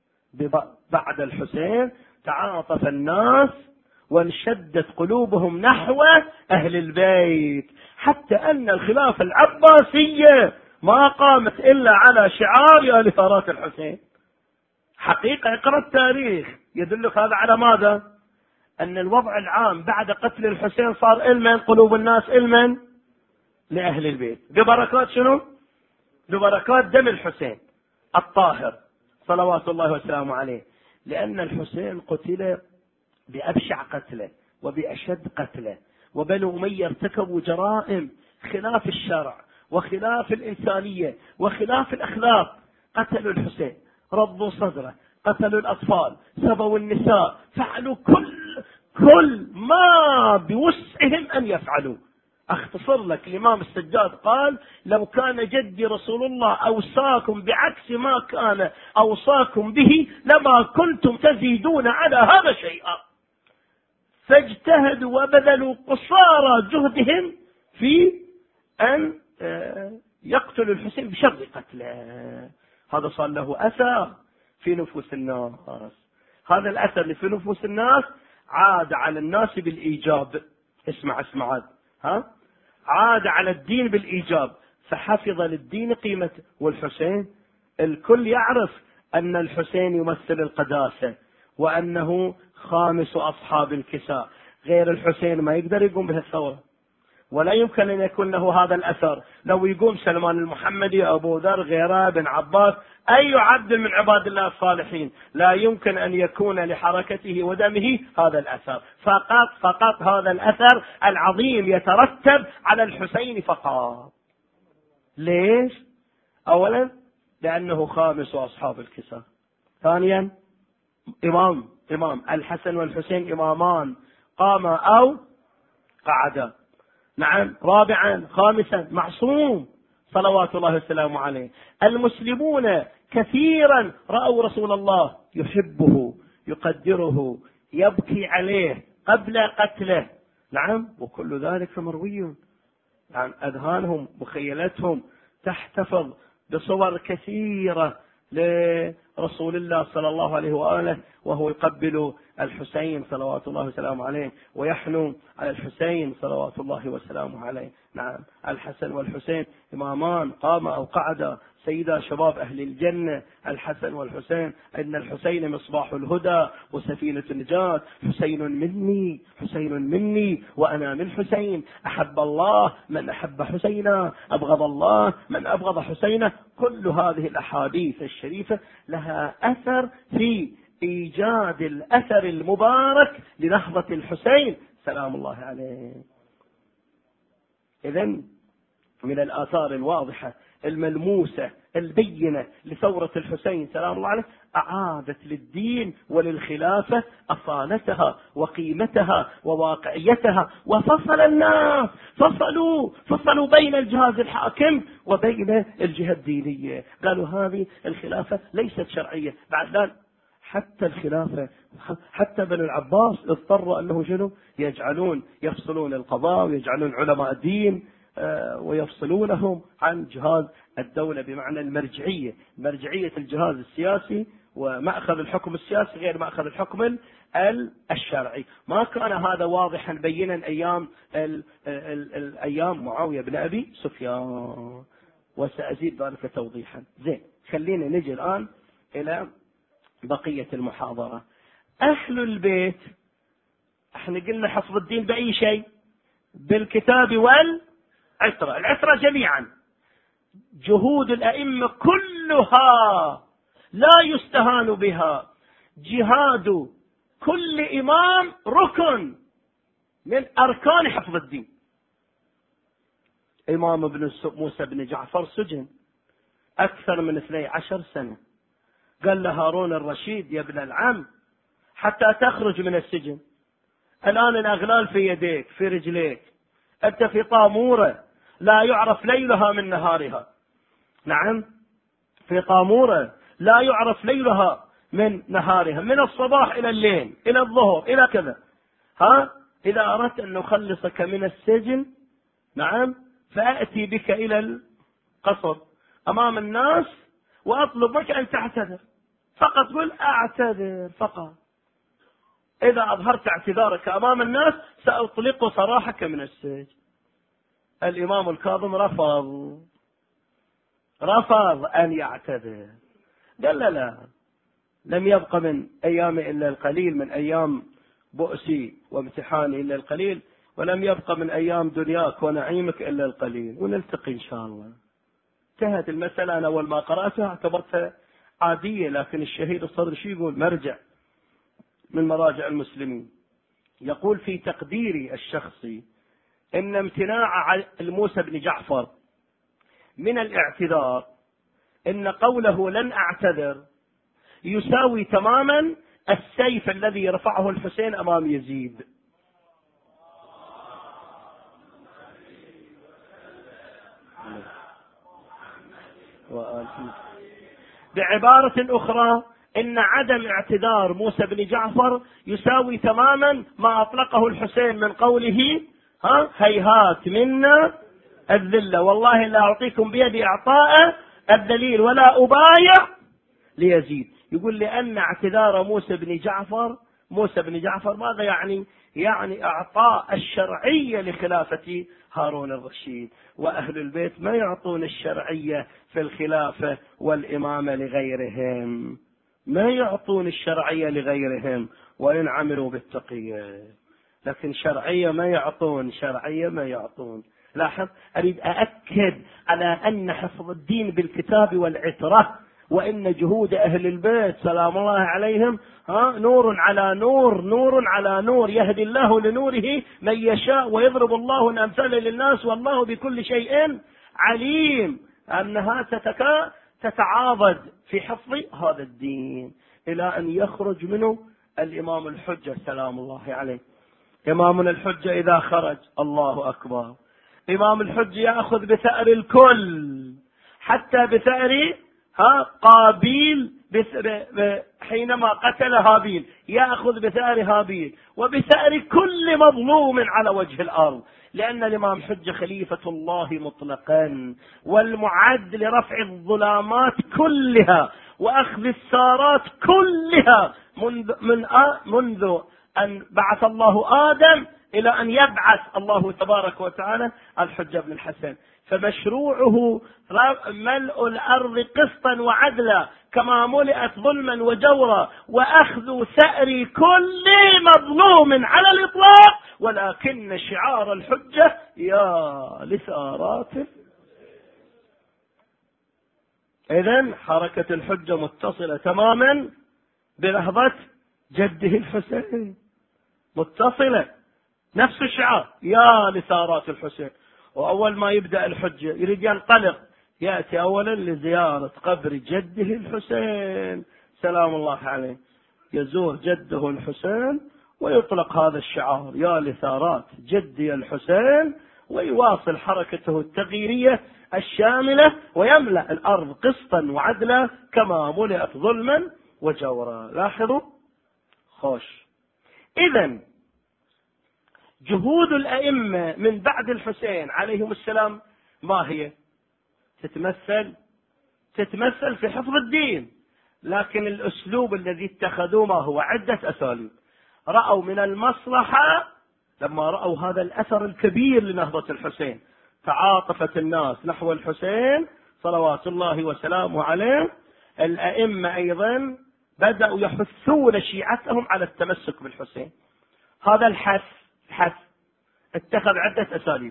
بعد الحسين، تعاطف الناس وانشدت قلوبهم نحو أهل البيت، حتى أن الخلافة العباسية ما قامت إلا على شعار يا لثارات الحسين. حقيقة اقرأ التاريخ يدلك هذا على ماذا؟ أن الوضع العام بعد قتل الحسين صار إلمن قلوب الناس إلمن لأهل البيت، ببركات شنو؟ ببركات دم الحسين الطاهر صلوات الله وسلامه عليه. لأن الحسين قتل بأبشع قتله وبأشد قتله، وبنو أمية ارتكبوا جرائم خلاف الشرع وخلاف الإنسانية وخلاف الأخلاق. قتلوا الحسين، رضوا صدره، قتلوا الأطفال، سبوا النساء، فعلوا كل ما بوسعهم أن يفعلوا. أختصر لك، الإمام السجاد قال: لو كان جدي رسول الله أوصاكم بعكس ما كان أوصاكم به لما كنتم تزيدون على هذا شيئا. فاجتهدوا وبذلوا قصارى جهدهم في أن يقتلوا الحسين بشر قتله. هذا صار له أثر في نفوس الناس. هذا الأثر اللي في نفوس الناس عاد على الناس بالإيجاب. اسمع عاد على الدين بالإيجاب، فحفظ للدين قيمته. والحسين الكل يعرف أن الحسين يمثل القداسة، وأنه خامس أصحاب الكساء. غير الحسين ما يقدر يقوم بهالثورة، ولا يمكن أن يكون له هذا الأثر. لو يقوم سلمان المحمدي، أبو ذر، غيره، بن عباس، أي عبد من عباد الله الصالحين، لا يمكن أن يكون لحركته ودمه هذا الأثر. فقط هذا الأثر العظيم يترتب على الحسين فقط. ليش؟ أولا لأنه خامس أصحاب الكساء. ثانيا إمام الحسن والحسين إمامان، قاما أو قعدا. نعم. رابعا خامسا معصوم صلوات الله وسلامه عليه. المسلمون كثيرا رأوا رسول الله يحبه، يقدره، يبكي عليه قبل قتله. نعم. وكل ذلك مروي عن أذهانهم، مخيلتهم تحتفظ بصور كثيرة لرسول الله صلى الله عليه وآله وهو يقبل الحسين صلوات الله وسلامه عليه، ويحنو على الحسين صلوات الله وسلامه عليه. نعم. الحسن والحسين إمامان، قام أو قعدا، سيدا شباب أهل الجنة. الحسن والحسين، إن الحسين مصباح الهدى وسفينة النجاة. حسين مني وأنا من حسين. أحب الله من أحب حسينا، أبغض الله من أبغض حسينا. كل هذه الأحاديث الشريفة لها أثر في إيجاد الأثر المبارك لنهضة الحسين سلام الله عليه. إذن من الآثار الواضحة الملموسة البينة لثورة الحسين سلام الله عليه أعادت للدين وللخلافة أصالتها وقيمتها وواقعيتها، وفصل الناس، فصلوا بين الجهاز الحاكم وبين الجهة الدينية. قالوا هذه الخلافة ليست شرعية. بعد ذلك حتى الخلافة، حتى بنو العباس اضطروا أنه شنو يجعلون، يفصلون القضاء ويجعلون علماء الدين ويفصلونهم عن جهاز الدولة، بمعنى المرجعية، مرجعية الجهاز السياسي ومأخذ الحكم السياسي غير مأخذ الحكم الشرعي. ما كان هذا واضحا بينا أيام معاوية بن أبي سفيان، وسأزيد ذلك توضيحا. زين، خلينا نجي الآن إلى بقية المحاضرة. أهل البيت احنا قلنا حفظ الدين بأي شيء؟ بالكتاب والعترة، العترة جميعا. جهود الأئمة كلها لا يستهان بها، جهاد كل إمام ركن من أركان حفظ الدين. إمام ابن موسى بن جعفر سجن أكثر من 12 سنة، قال له هارون الرشيد يا ابن العم حتى تخرج من السجن، الآن الأغلال في يديك في رجليك، أنت في طامورة لا يعرف ليلها من نهارها. نعم، في طامورة لا يعرف ليلها من نهارها، من الصباح إلى الليل إلى الظهر إلى كذا. إذا أردت أن نخلصك من السجن، نعم، فأتي بك إلى القصر أمام الناس وأطلب منك أن تعتذر فقط، قل أعتذر فقط. إذا أظهرت اعتذارك أمام الناس سأطلق سراحك من السجن. الإمام الكاظم رفض أن يعتذر، قال لا، لم يبق من أيامي إلا القليل، من أيام بؤسي وامتحاني إلا القليل، ولم يبق من أيام دنياك ونعيمك إلا القليل، ونلتقي إن شاء الله. انتهت المسألة. أنا أول ما قرأتها اعتبرتها عادية، لكن الشهيد الصدر شو يقول؟ مرجع من مراجع المسلمين، يقول في تقديري الشخصي إن امتناع موسى بن جعفر من الاعتذار، إن قوله لن أعتذر يساوي تماما السيف الذي رفعه الحسين أمام يزيد. بعبارة أخرى، إن عدم اعتذار موسى بن جعفر يساوي تماما ما أطلقه الحسين من قوله هيهات منا الذلة، والله لا أعطيكم بيدي إعطاء الدليل ولا أبايع ليزيد. يقول لأن اعتذار موسى بن جعفر ماذا يعني؟ يعني أعطاء الشرعية لخلافة هارون الرشيد، وأهل البيت ما يعطون الشرعية في الخلافة والإمامة لغيرهم، ما يعطون الشرعية لغيرهم وإن عملوا بالتقية، لكن شرعية ما يعطون. لاحظ، أريد أأكد على أن حفظ الدين بالكتاب والعترة، وإن جهود أهل البيت سلام الله عليهم نور على نور، يهدي الله لنوره من يشاء ويضرب الله الأمثال للناس والله بكل شيء عليم. أنها تتعاضد في حفظ هذا الدين إلى أن يخرج منه الإمام الحجة سلام الله عليه. إمامنا الحجة إذا خرج الله أكبر، إمام الحجة يأخذ بثأر الكل، حتى بثأر قابيل حينما قتل هابيل يأخذ بثأر هابيل وبثأر كل مظلوم على وجه الأرض، لأن الإمام حجة خليفة الله مطلقا، والمعد لرفع الظلامات كلها وأخذ السارات كلها منذ أن بعث الله آدم إلى أن يبعث الله تبارك وتعالى الحجة بن الحسن. فمشروعه ملء الأرض قسطا وعدلا كما ملئت ظلما وجورا، وأخذ ثأر كل مظلوم على الإطلاق، ولكن شعار الحجة يا لثارات. إذن حركة الحجة متصلة تماما بلحظة جده الحسين، متصلة نفس الشعار يا لثارات الحسين. وأول ما يبدأ الحجة يريد ينطلق يأتي أولا لزيارة قبر جده الحسين سلام الله عليه، يزور جده الحسين ويطلق هذا الشعار يا لثارات جدي الحسين، ويواصل حركته التغييرية الشاملة ويملأ الأرض قسطا وعدلا كما ملئت ظلما وجورا. لاحظوا خوش. إذن جهود الأئمة من بعد الحسين عليهم السلام ما هي؟ تتمثل في حفظ الدين، لكن الأسلوب الذي اتخذوه ما هو؟ عدة أساليب. رأوا من المصلحة لما رأوا هذا الأثر الكبير لنهضة الحسين، تعاطفت الناس نحو الحسين صلوات الله وسلامه عليه. الأئمة أيضا بدأوا يحثون شيعتهم على التمسك بالحسين. هذا الحث اتخذ عدة أساليب،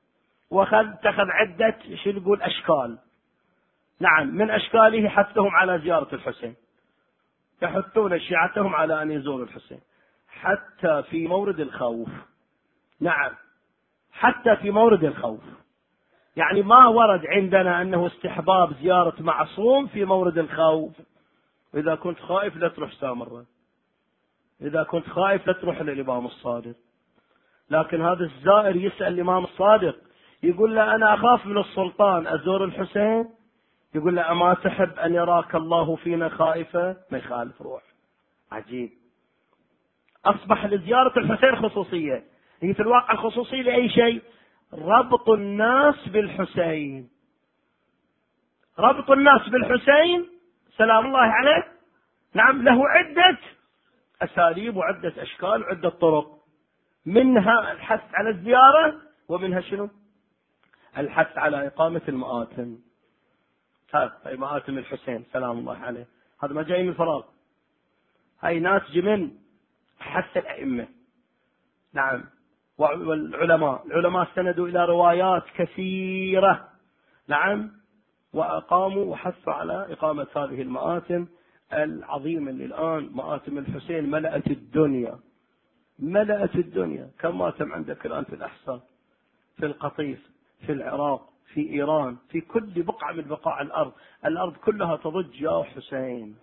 واتخذ عدة نقول أشكال. نعم، من أشكاله حثهم على زيارة الحسين، يحثون شيعتهم على أن يزوروا الحسين حتى في مورد الخوف. نعم، حتى في مورد الخوف، يعني ما ورد عندنا أنه استحباب زيارة معصوم في مورد الخوف. إذا كنت خائف لا تروح سامرة، إذا كنت خائف لا تروح للإمام الصادق. لكن هذا الزائر يسأل الإمام الصادق يقول له أنا أخاف من السلطان أزور الحسين، يقول له أما تحب أن يراك الله فينا خائفة؟ ما يخالف روح. عجيب، أصبح لزيارة الحسين خصوصية. هي في الواقع الخصوصية لأي شيء؟ ربط الناس بالحسين، ربط الناس بالحسين سلام الله عليه. نعم، له عدة أساليب وعدة أشكال وعدة طرق، منها الحث على الزيارة، ومنها شنو؟ الحث على إقامة المآتم. هاي مآتم الحسين سلام الله عليه، هذا ما جاي من فراغ، هاي ناتج من حث الأئمة. نعم، العلماء استندوا إلى روايات كثيرة. نعم، وأقاموا وحثوا على إقامة هذه المآتم العظيمة اللي الآن مآتم الحسين ملأت الدنيا، ملأت الدنيا. كم ماتم عندك الآن في الأحساء، في القطيف، في العراق، في إيران، في كل بقعة من بقاع الأرض، الأرض كلها تضج يا حسين،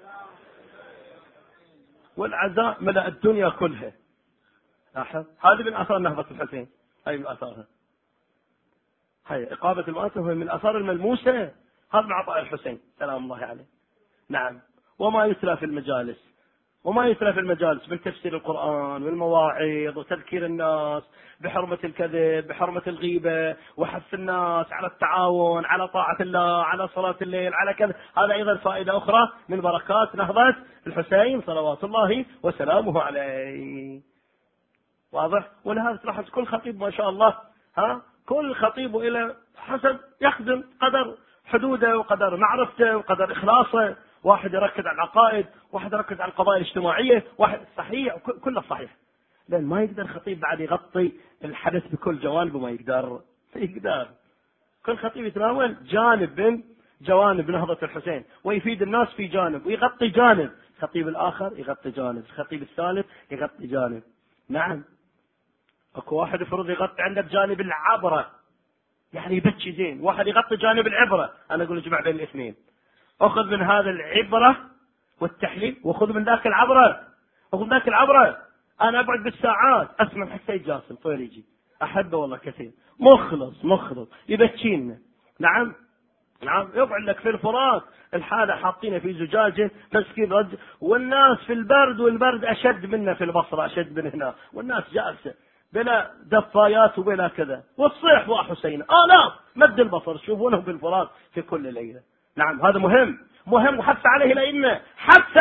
والعزاء ملأ الدنيا كلها. لاحظ، هذه من آثار نهضة الحسين، هاي من آثارها، هاي إقامة المآتم هي من الآثار الملموسة. هذا من عطاء الحسين سلام الله عليه. نعم، وما يتلى في المجالس، وما يتلى في المجالس من تفسير القرآن والمواعظ وتذكير الناس بحرمة الكذب، بحرمة الغيبة، وحث الناس على التعاون، على طاعة الله، على صلاة الليل، على كذا. هذا أيضا فائدة أخرى من بركات نهضة الحسين صلوات الله وسلامه عليه. واضح؟ ولهذا تلاحظ كل خطيب ما شاء الله، كل خطيب إلى حسب يخدم قدر حدوده وقدر معرفته وقدر إخلاصه. واحد يركز على العقائد، واحد يركز على القضايا الاجتماعية، واحد صحيح، كله صحيح. لأن ما يقدر خطيب بعد يغطي الحدث بكل جوانبه، ما يقدر. كل خطيب يتناول جانب من جوانب نهضة الحسين ويفيد الناس في جانب ويغطي جانب، خطيب الآخر يغطي جانب، الخطيب الثالث يغطي جانب. نعم، اكو واحد يفرض يغطي عندك جانب العبرة، يعني يبكي زين، واحد يغطي جانب العبرة. أنا أقول اجمع بين الاثنين، أخذ من هذا العبرة والتحليل وخذ من ذاك العبرة، أخذ ذاك العبرة. أنا أقعد بالساعات أسمع حسين جاسم طويل يجي، أحبه والله كثير، مخلص يبكينا. نعم، يقعد لك في الفرات الحالة حاطينه في زجاجة مسكين رجل، والناس في البرد، والبرد أشد منا في البصرة، أشد من هنا، والناس جالسة بلا دفايات وبلا كذا، والصيح وحسين لا مد البصر تشوفونه في الفرات في كل ليلة. نعم، هذا مهم، وحث عليه الأئمة، حث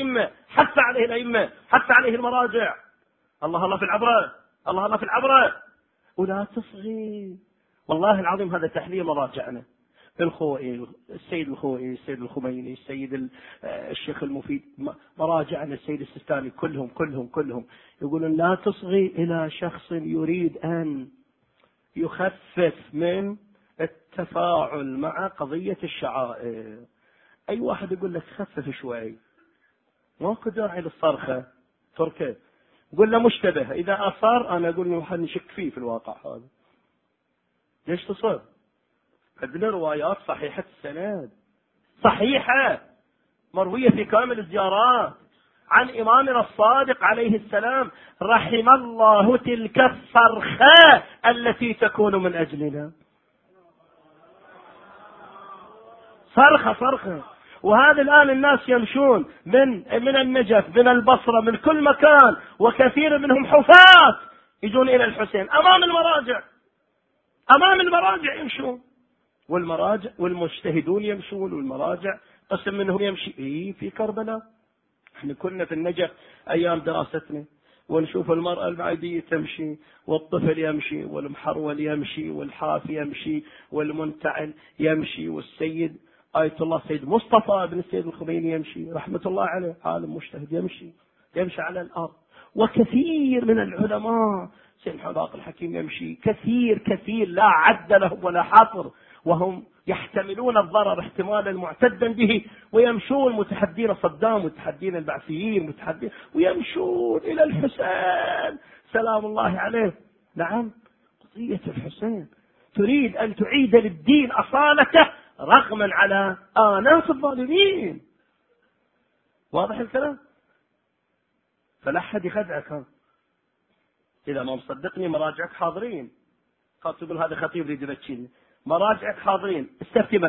عليه المراجع. الله في العبرة، الله في العبرة، ولا تصغي. والله العظيم هذا تحليل مراجعنا، الخوئي، السيد الخوئي، السيد الخميني، السيد الشيخ المفيد، مراجعنا السيد السيستاني، كلهم يقولون لا تصغي إلى شخص يريد أن يخفف من التفاعل مع قضية الشعائر. أي واحد يقول لك خفف شوي، ماكو داعي للصرخة، تركه، قل له مشتبه، إذا أصر أنا أقول له نشك فيه في الواقع. هذا ليش تصر؟ عندنا روايات صحيحة السند، صحيحة مروية في كامل الزيارات عن إمامنا الصادق عليه السلام: رحم الله تلك الصرخة التي تكون من أجلنا. صرخة. وهذا الآن الناس يمشون من النجف، من البصرة، من كل مكان، وكثير منهم حفاة يجون إلى الحسين أمام المراجع يمشون، والمراجع والمجتهدون يمشون، والمراجع قسم منهم يمشي في كربلاء. احنا كنا في النجف أيام دراستنا ونشوف المرأة البعيدية تمشي، والطفل يمشي، والمحرول يمشي، والحافي يمشي، والمنتعل يمشي، والسيد آية الله سيد مصطفى بن السيد الخميني يمشي رحمة الله عليه، عالم مجتهد يمشي على الأرض. وكثير من العلماء، سيد محمد باقر الحكيم يمشي، كثير لا عد لهم ولا حصر، وهم يحتملون الضرر احتمالا معتدا به، ويمشون متحدين صدام، متحدين البعثيين، ويمشون إلى الحسين سلام الله عليه. نعم، قضية الحسين تريد أن تعيد للدين أصالته رغما على آناف الظالمين. واضح الكلام؟ فلا أحد يخدعك. إذا ما مصدقني مراجعك حاضرين. قد تقول هذا خطيب يريد يبكيني، مراجعك حاضرين، استفتي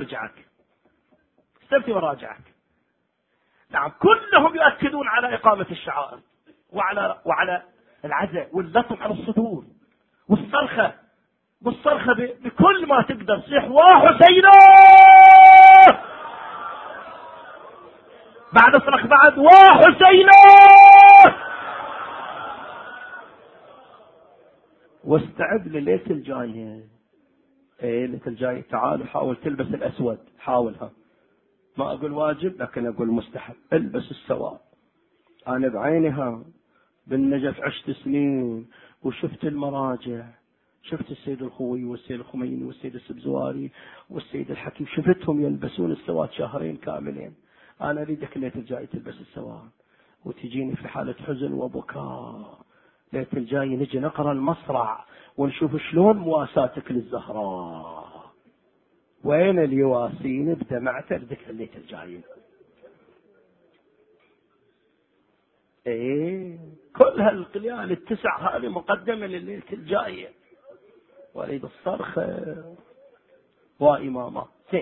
مراجعك. نعم، كلهم يؤكدون على إقامة الشعائر، وعلى العزاء واللطم على الصدور، والصرخة بكل ما تقدر، صيح وحسينه، بعد صرخ بعد وحسينه، واستعد لليلة الجاية. ليلة الجاية تعال حاول تلبس الأسود، حاولها، ما أقول واجب لكن أقول مستحب، البس السواد. أنا بعينها بالنجف عشت سنين وشفت المراجع، شفت السيد الخوي والسيد الخميني والسيد السبزواري والسيد الحكيم، شفتهم يلبسون السواد شهرين كاملين. أنا أريدك ليلة الجاية تلبس السواد وتجيني في حالة حزن وبكاء. ليلة الجاية نجي نقرأ المصرع ونشوف شلون مواساتك للزهراء. وين اليواسين بدمعت ذكر الليلة الجاية. كل هالقليال التسع هذه مقدمة لليلة الجاية. وليد الصرخة وإمامة زين.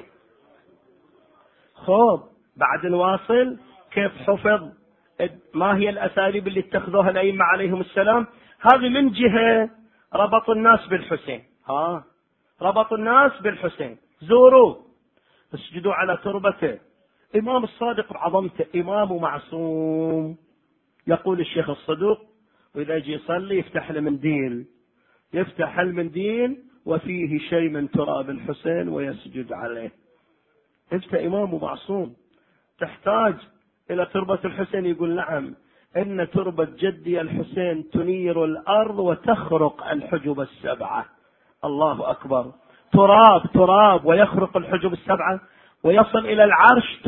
خب بعد نواصل كيف حفظ، ما هي الأساليب اللي اتخذوها الأئمة عليهم السلام. هذه من جهة ربط الناس بالحسين، ربط الناس بالحسين، زوروا اسجدوا على تربته. إمام الصادق بعظمته، إمام معصوم. يقول الشيخ الصدوق وإذا يجي يصلي يفتح المنديل وفيه شيء من تراب الحسين ويسجد عليه. انت إمام معصوم تحتاج إلى تربة الحسين. يقول نعم، إن تربة جدي الحسين تنير الأرض وتخرق الحجب السبعة. الله أكبر. تراب ويخرق الحجب السبعة ويصل إلى العرش.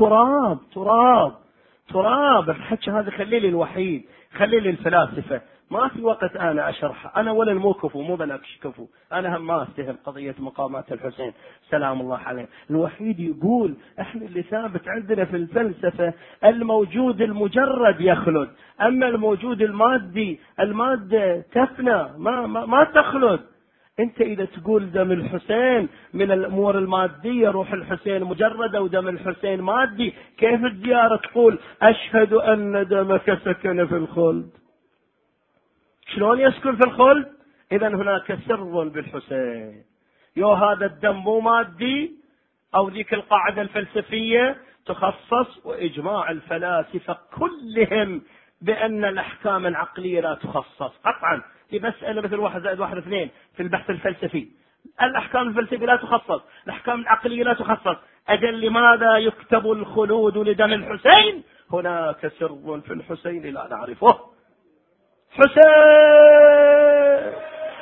تراب. الحكي هذا خلي لي الوحيد، خلي لي الفلاسفة، ما في وقت أنا أشرح، أنا ولا الموكفو مو بناقش كفو، أنا هم ما أستهم قضية مقامات الحسين سلام الله عليه. الوحيد يقول إحنا اللي ثابت عندنا في الفلسفة الموجود المجرد يخلد، أما الموجود المادي المادة تفنى ما تخلد. انت اذا تقول دم الحسين من الامور المادية، روح الحسين مجردة ودم الحسين مادي، كيف الزيارة تقول اشهد ان دمك سكن في الخلد؟ شلون يسكن في الخلد؟ اذا هناك سر بالحسين. هذا الدم مو مادي، او ذيك القاعدة الفلسفية تخصص، واجماع الفلاسفة كلهم بان الاحكام العقلية لا تخصص قطعا. في مسألة مثل 1+1=2 في البحث الفلسفي، الأحكام الفلسفية لا تخصص، الأحكام العقلية لا تخصص. أجل لماذا يكتب الخلود لدم الحسين؟ هناك سر في الحسين لا نعرفه. حسين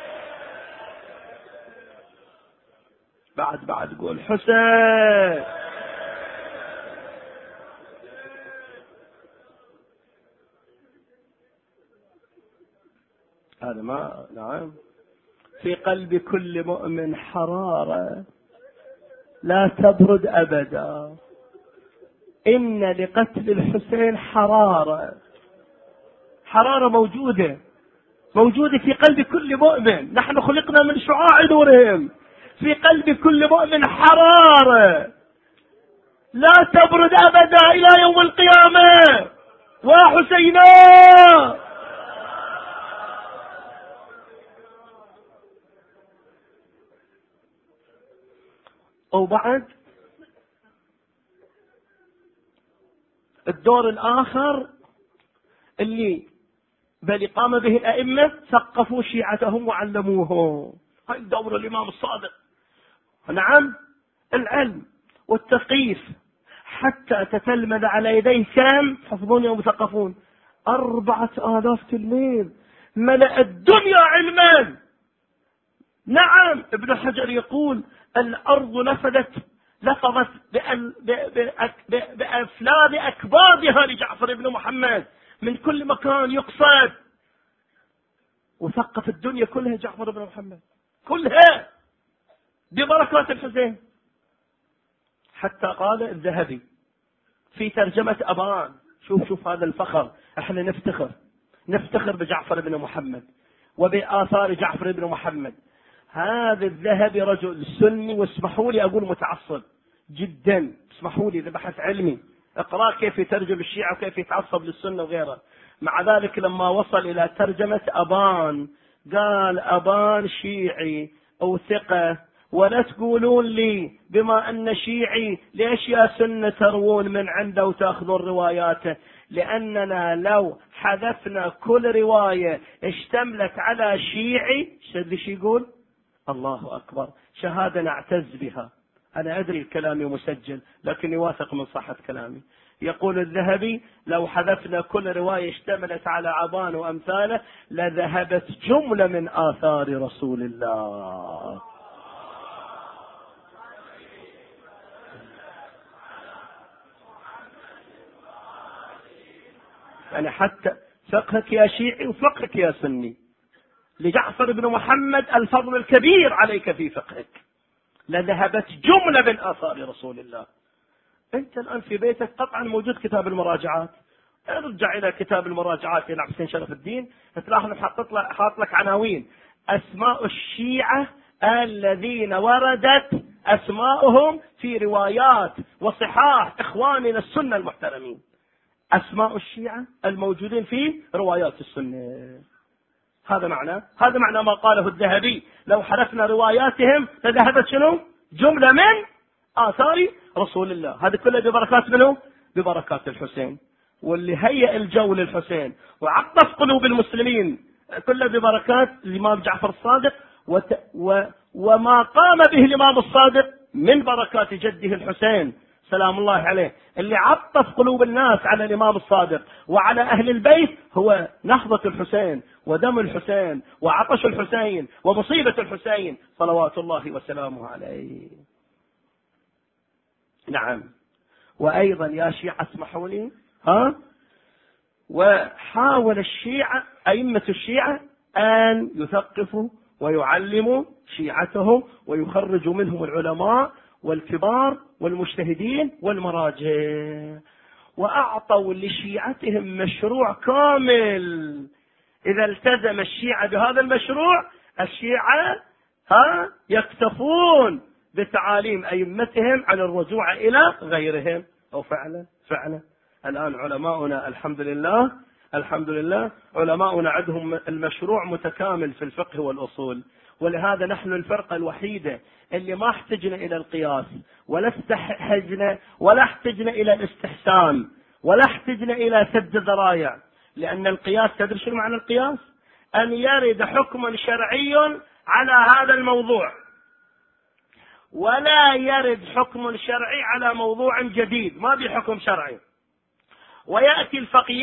بعد قول حسين. هذا ما نعم، في قلب كل مؤمن حرارة لا تبرد أبدا. إن لقتل الحسين حرارة موجودة في قلب كل مؤمن. نحن خلقنا من شعاع نورهم، في قلب كل مؤمن حرارة لا تبرد أبدا إلى يوم القيامة. وحسينا. وبعد الدور الآخر اللي بل قام به الأئمة، ثقفوا شيعتهم وعلموهم. هاي دور الإمام الصادق. نعم، العلم والتثقيف حتى تتلمذ على يديه كم حفظون ومثقفون 4000 تلميذ ملأ الدنيا علما. نعم، ابن حجر يقول الأرض لفظت بأفلام أكبادها لجعفر بن محمد، من كل مكان يقصد، وثقف الدنيا كلها جعفر بن محمد كلها ببركات الحسين. حتى قال الذهبي في ترجمة أبان، شوف هذا الفخر، احنا نفتخر بجعفر بن محمد وبآثار جعفر بن محمد. هذا الذهبي رجل سني، واسمحوا لي أقول متعصب جدا، اسمحوا لي، بحث علمي، اقرأ كيف يترجم الشيعة وكيف يتعصب للسنة وغيره. مع ذلك لما وصل إلى ترجمة أبان قال أبان شيعي أو ثقة، ولا تقولون لي بما أن شيعي ليش يا سنة تروون من عنده وتأخذون رواياته، لأننا لو حذفنا كل رواية اشتملت على شيعي، شو يقول؟ الله أكبر، شهادة نعتز بها. أنا أدري كلامي مسجل لكني واثق من صحة كلامي. يقول الذهبي لو حذفنا كل رواية اشتملت على عبان وأمثاله لذهبت جملة من آثار رسول الله. يعني حتى فقهك يا شيعي وفقهك يا سني لجعفر بن محمد الفضل الكبير عليك في فقهك، لذهبت جملة من آثار رسول الله. أنت الآن في بيتك قطعا موجود كتاب المراجعات، ارجع إلى كتاب المراجعات إلى حسين شرف الدين، تلاحظ حاط لك عناوين أسماء الشيعة الذين وردت أسماؤهم في روايات وصحاح إخواننا السنة المحترمين. أسماء الشيعة الموجودين في روايات السنة. هذا معنى ما قاله الذهبي لو حذفنا رواياتهم لذهبت شنو؟ جملة من آثار رسول الله. هذا كله ببركات منه؟ ببركات الحسين. واللي هيئ الجو للحسين وعطف قلوب المسلمين كله ببركات الإمام جعفر الصادق، وما قام به الإمام الصادق من بركات جده الحسين سلام الله عليه. اللي عطف قلوب الناس على الإمام الصادق وعلى أهل البيت هو نهضة الحسين ودم الحسين وعطش الحسين ومصيبة الحسين صلوات الله وسلامه عليه. نعم. وأيضا يا شيعة اسمحوا لي، وحاول أئمة الشيعة أن يثقفوا ويعلموا شيعتهم ويخرجوا منهم العلماء والكبار والمجتهدين والمراجع، وأعطوا لشيعتهم مشروع كامل. إذا التزم الشيعة بهذا المشروع الشيعة يكتفون بتعاليم أئمتهم على الرجوع إلى غيرهم. أو فعلا الآن علماؤنا الحمد لله علماؤنا عندهم المشروع متكامل في الفقه والأصول. ولهذا نحن الفرقة الوحيدة اللي ما احتجنا إلى القياس ولا احتجنا إلى الاستحسان ولا احتجنا إلى سد ذرائع. لأن القياس، تدري شو معنى القياس؟ أن يرد حكم شرعي على هذا الموضوع، ولا يرد حكم شرعي على موضوع جديد، ما بي حكم شرعي. ويأتي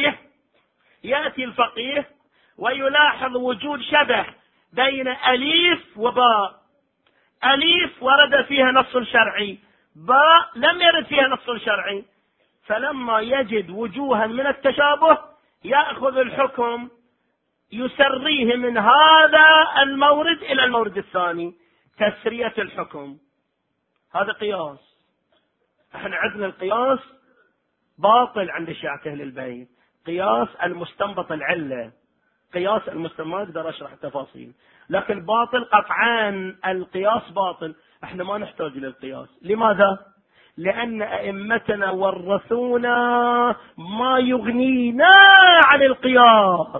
الفقيه ويلاحظ وجود شبه بين أليف وباء. أليف ورد فيها نص شرعي، باء لم يرد فيها نص شرعي، فلما يجد وجوها من التشابه يأخذ الحكم يسريه من هذا المورد إلى المورد الثاني، تسرية الحكم. هذا قياس. احنا عندنا القياس باطل عند شيعة أهل البيت، قياس المستنبط العلة، قياس المستنبط، ما أقدر أشرح التفاصيل، لكن باطل قطعا، القياس باطل. احنا ما نحتاج للقياس. لماذا؟ لأن أئمتنا ورثونا ما يغنينا عن القياس،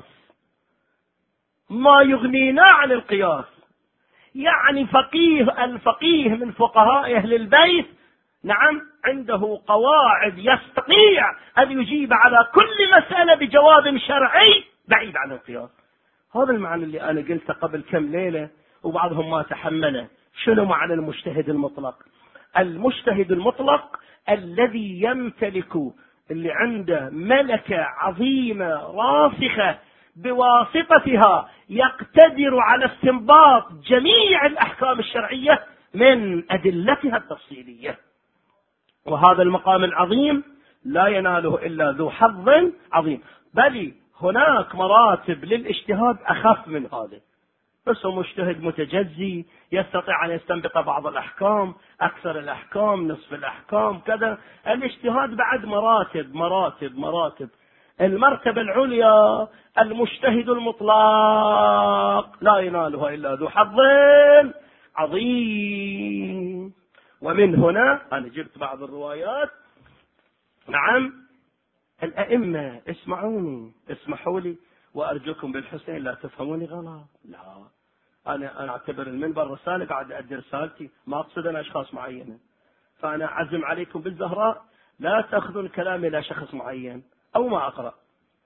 ما يغنينا عن القياس. يعني الفقيه من فقهاء أهل البيت، نعم، عنده قواعد يستطيع أن يجيب على كل مسألة بجواب شرعي بعيد عن القياس. هذا المعنى اللي أنا قلته قبل كم ليلة وبعضهم ما تحمله. شنو معنى المجتهد المطلق؟ المجتهد المطلق الذي يمتلك، اللي عنده ملكة عظيمة راسخة بواسطتها يقتدر على استنباط جميع الأحكام الشرعية من أدلتها التفصيلية. وهذا المقام العظيم لا يناله إلا ذو حظ عظيم، بل هناك مراتب للاجتهاد أخف من هذا. بس هو مجتهد متجزي يستطيع أن يستنبط بعض الأحكام، أكثر الأحكام، نصف الأحكام، كذا. الاجتهاد بعد مراتب مراتب مراتب. المرتبة العليا المجتهد المطلق لا ينالها إلا ذو حظ عظيم. ومن هنا أنا جبت بعض الروايات. نعم، الأئمة، اسمعوني، اسمحوا لي وأرجوكم بالحسين لا تفهموني غلط. لا، أنا أعتبر المنبر رسالة، قاعد أدي رسالتي، ما أقصد أنا أشخاص معينة. فأنا أعزم عليكم بالزهراء لا تأخذون كلامي إلى شخص معين أو ما أقرأ.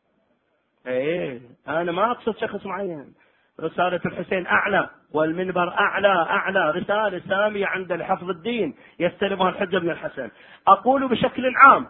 أنا ما أقصد شخص معين. رسالة الحسين أعلى والمنبر أعلى رسالة سامية عند الحفظ الدين يستلمها الحجة بن الحسن. أقول بشكل عام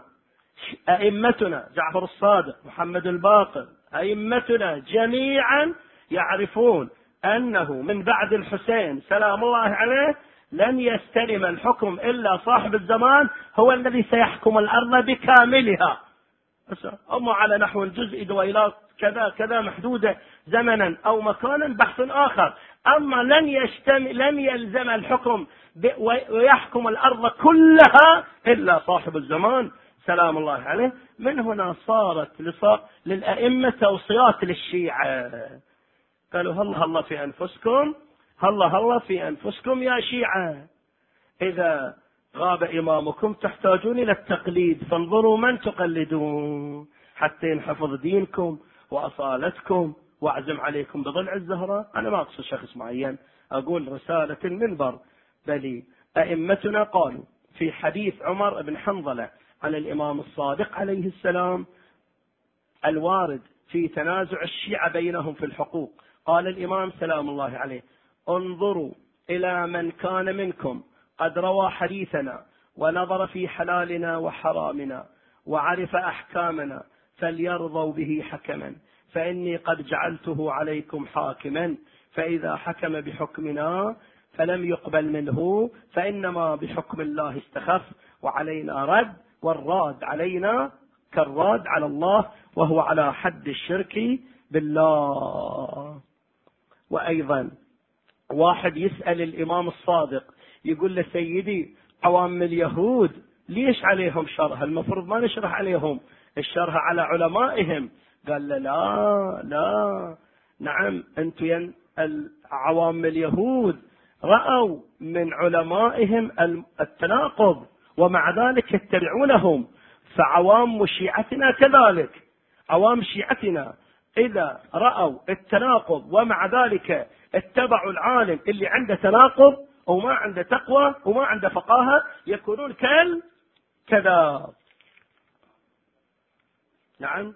أئمتنا جعفر الصادق، محمد الباقر، أئمتنا جميعا يعرفون أنه من بعد الحسين سلام الله عليه لن يستلم الحكم إلا صاحب الزمان، هو الذي سيحكم الأرض بكاملها. أما على نحو الجزء دويلات كذا كذا محدودة زمنا أو مكانا بحث آخر. أما لن يلزم الحكم ويحكم الأرض كلها إلا صاحب الزمان سلام الله عليه. من هنا صارت للأئمة توصيات للشيعة، قالوا هلا في أنفسكم، هلا في أنفسكم يا شيعة، إذا غاب إمامكم تحتاجون إلى التقليد، فانظروا من تقلدون حتى ينحفظ دينكم وأصالتكم. وأعزم عليكم بضلع الزهراء. أنا ما أقصد شخص معين، أقول رسالة المنبر. بل أئمتنا قالوا في حديث عمر بن حنظلة عن الإمام الصادق عليه السلام الوارد في تنازع الشيعة بينهم في الحقوق، قال الإمام سلام الله عليه: انظروا إلى من كان منكم قد روى حديثنا ونظر في حلالنا وحرامنا وعرف أحكامنا فليرضوا به حكما، فإني قد جعلته عليكم حاكما، فإذا حكم بحكمنا فلم يقبل منه فإنما بحكم الله استخف، وعلينا رد، والراد علينا كالراد على الله، وهو على حد الشرك بالله. وأيضا واحد يسأل الإمام الصادق يقول له: سيدي، عوام اليهود ليش عليهم شرها؟ المفروض ما نشرح عليهم، الشرها على علمائهم. قال له: لا، نعم، أنتم عوام اليهود رأوا من علمائهم التناقض ومع ذلك يتبعونهم، فعوام شيعتنا كذلك. عوام شيعتنا إذا رأوا التناقض ومع ذلك اتبعوا العالم اللي عنده تناقض وما عنده تقوى وما عنده فقاهة، يكونون كذا. نعم.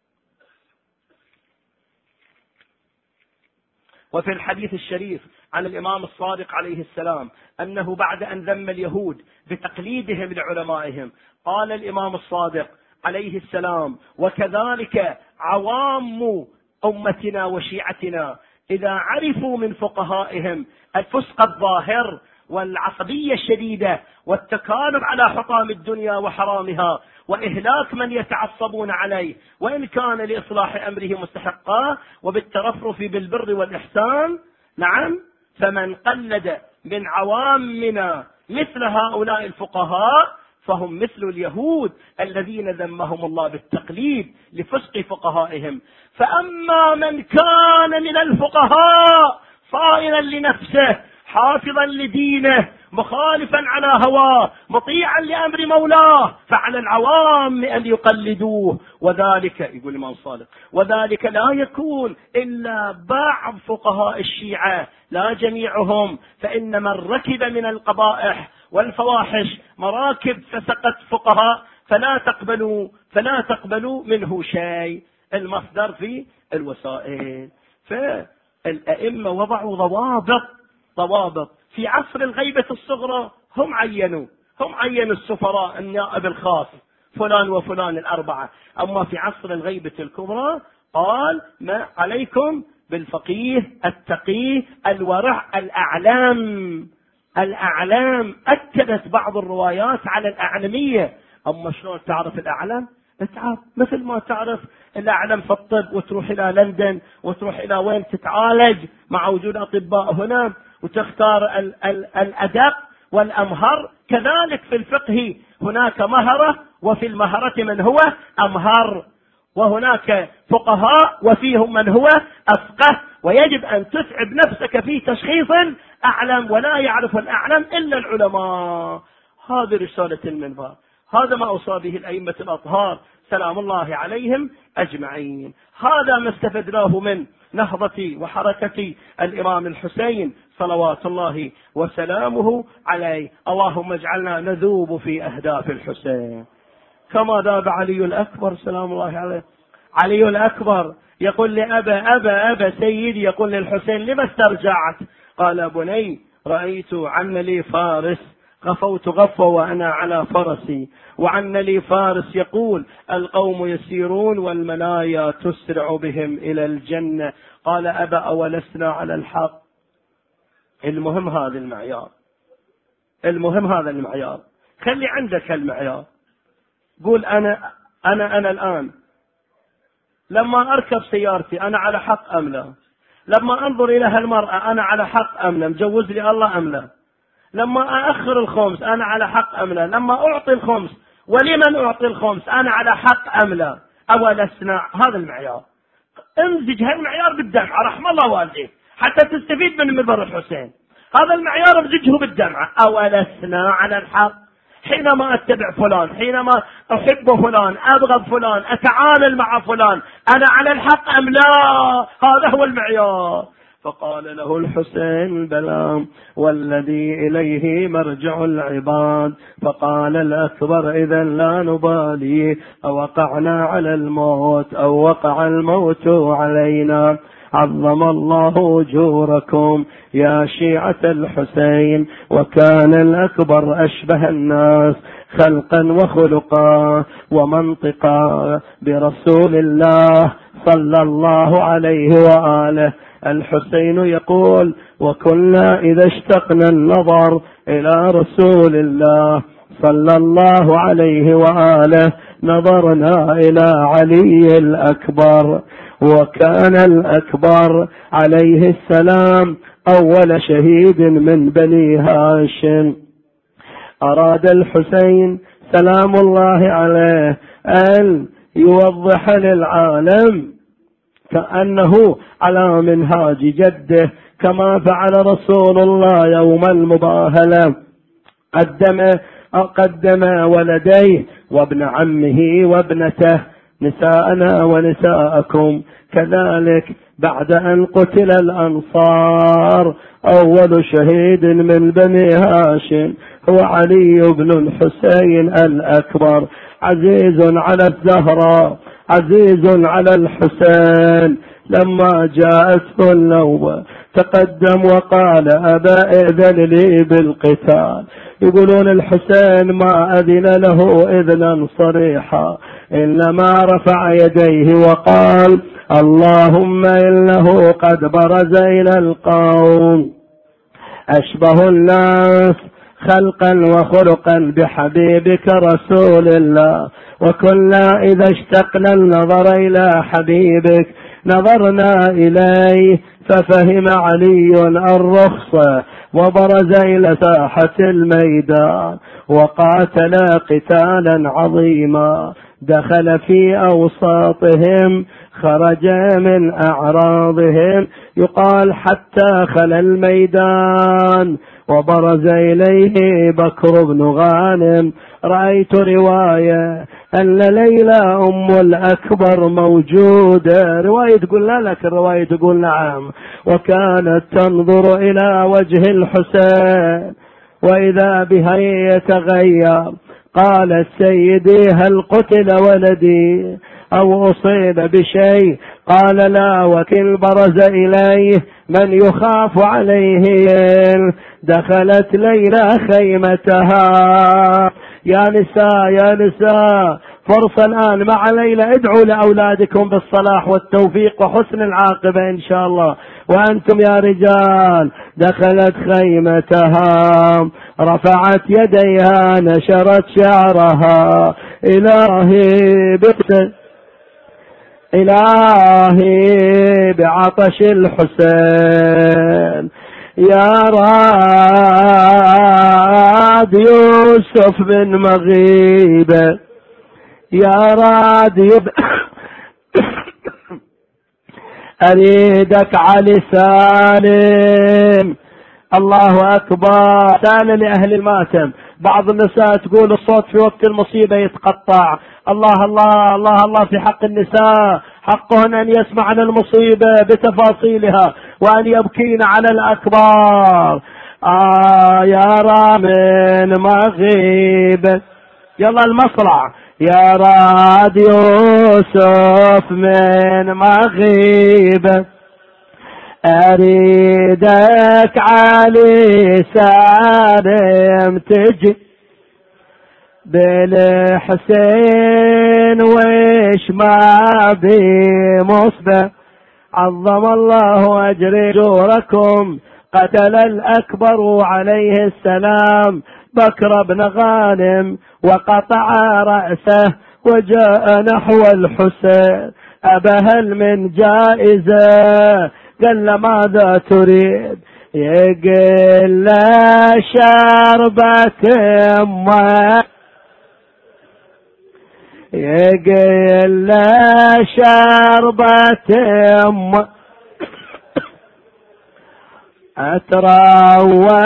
وفي الحديث الشريف عن الإمام الصادق عليه السلام أنه بعد أن ذم اليهود بتقليدهم لعلمائهم، قال الإمام الصادق عليه السلام: وكذلك عوام أمتنا وشيعتنا إذا عرفوا من فقهائهم الفسق الظاهر والعصبية الشديدة والتكالب على حطام الدنيا وحرامها وإهلاك من يتعصبون عليه وإن كان لإصلاح أمره مستحقا وبالترفرف بالبر والإحسان، نعم، فمن قلد من عوامنا مثل هؤلاء الفقهاء فهم مثل اليهود الذين ذمهم الله بالتقليد لفسق فقهائهم. فأما من كان من الفقهاء صائلا لنفسه حافظا لدينه مخالفا على هواه مطيعا لأمر مولاه فعلى العوام أن يقلدوه، وذلك يقول الإمام الصادق وذلك لا يكون إلا بعض فقهاء الشيعة لا جميعهم، فإن من ركب من القبائح والفواحش مراكب فسقت فقهاء فلا تقبلوا منه شيء. المصدر في الوسائل. فالأئمة وضعوا ضوابط في عصر الغيبة الصغرى. هم عينوا السفراء النائب الخاص فلان وفلان الأربعة. أما في عصر الغيبة الكبرى قال ما عليكم بالفقيه التقي الورع الأعلام. أكدت بعض الروايات على الأعلمية. أما شلون تعرف الأعلم؟ اتعب مثل ما تعرف الأعلم في الطب وتروح إلى لندن وتروح إلى وين تتعالج مع وجود أطباء هنا وتختار الأدق والأمهر. كذلك في الفقه هناك مهرة، وفي المهرة من هو أمهر، وهناك فقهاء وفيهم من هو أفقه. ويجب أن تتعب نفسك في تشخيص أعلم، ولا يعرف الأعلم إلا العلماء. هذه رسالة المنبر. هذا ما أوصى به الأئمة الأطهار سلام الله عليهم أجمعين. هذا ما استفدناه من نهضة وحركة الإمام الحسين صلوات الله وسلامه عليه. اللهم اجعلنا نذوب في أهداف الحسين كما ذاب علي الأكبر سلام الله عليه. علي الأكبر يقول أبا سيدي، يقول للحسين لما استرجعت؟ قال بني رأيت عن لي فارس غفوت غفوة وأنا على فرسي، وعن لي فارس يقول القوم يسيرون والمنايا تسرع بهم إلى الجنة. قال أبا أولسنا على الحق. المهم هذا المعيار. خلي عندك المعيار. قول أنا الآن لما أركب سيارتي أنا على حق أم لا؟ لما أنظر إلى هالمرأة أنا على حق أم لا؟ مجوز لي الله أم لا؟ لما أأخر الخمس أنا على حق أم لا؟ لما أعطي الخمس ولمن أعطي الخمس أنا على حق أم لا؟ أولسنا. هذا المعيار. امزج هالمعيار بالدمعة رحم الله والديك حتى تستفيد من منبر الحسين. هذا المعيار امزجه بالدمعة. أولسنا على الحق. حينما أتبع فلان، حينما أحب فلان، أبغض فلان، أتعامل مع فلان، أنا على الحق أم لا؟ هذا هو المعيار. فقال له الحسين بلى والذي إليه مرجع العباد. فقال الأكبر إذا لا نبالي أوقعنا على الموت أو وقع الموت علينا. عظم الله أجوركم يا شيعة الحسين. وكان الأكبر أشبه الناس خلقا وخلقا ومنطقا برسول الله صلى الله عليه وآله. الحسين يقول وكنا إذا اشتقنا النظر إلى رسول الله صلى الله عليه وآله نظرنا إلى علي الأكبر. وكان الأكبر عليه السلام أول شهيد من بني هاشم. أراد الحسين سلام الله عليه أن يوضح للعالم كأنه على منهاج جده كما فعل رسول الله يوم المباهلة. قدم ولديه وابن عمه وابنته نساءنا ونساءكم. كذلك بعد أن قتل الأنصار أول شهيد من بني هاشم هو علي بن الحسين الأكبر. عزيز على الزهراء عزيز على الحسين. لما جاءته النوبة تقدم وقال أبا إذن لي بالقتال. يقولون الحسين ما أذن له إذنا صريحا إنما رفع يديه وقال اللهم إنه قد برز إلى القوم أشبه الناس خلقا وخلقا بحبيبك رسول الله. وكنا إذا اشتقنا النظر إلى حبيبك نظرنا إليه. ففهم علي الرخصة وبرز إلى ساحة الميدان وقاتل قتالا عظيما، دخل في أوساطهم، خرج من أعراضهم، يقال حتى خلى الميدان وبرز إليه بكر بن غانم. رأيت رواية أن ليلى أم الأكبر موجودة، رواية تقول لا لك، الرواية تقول نعم، وكانت تنظر إلى وجه الحسين وإذا بها يتغير. قالت سيدي هل قتل ولدي أو أصيب بشيء؟ قال لا، وكل برز إليه من يخاف عليه. دخلت ليلى خيمتها. يا نساء يا نساء، فرصة الآن مع ليلى، ادعوا لأولادكم بالصلاح والتوفيق وحسن العاقبة إن شاء الله. وأنتم يا رجال، دخلت خيمتها، رفعت يديها، نشرت شعرها، إلهي بعطش الحسين يا راد يوسف بن مغيبة، يا راد أريدك علي سالم. الله أكبر. سالم لأهل الماتم. بعض النساء تقول الصوت في وقت المصيبة يتقطع. الله الله الله الله في حق النساء، حقهن أن يسمعن المصيبة بتفاصيلها وأن يبكين على الأكبر. يا رامن مغيب، يلا المصرع، يا راد يوسف من مغيب، أريدك علي سالم تجي بالحسين ويش ما بي مصبة. عظم الله أجر جوركم. قتل الأكبر عليه السلام بكر بن غانم وقطع رأسه وجاء نحو الحسين. أبهل من جائزة؟ قال ماذا تريد؟ يقول لا شربة ماء، يقول لا شربة ماء أتروى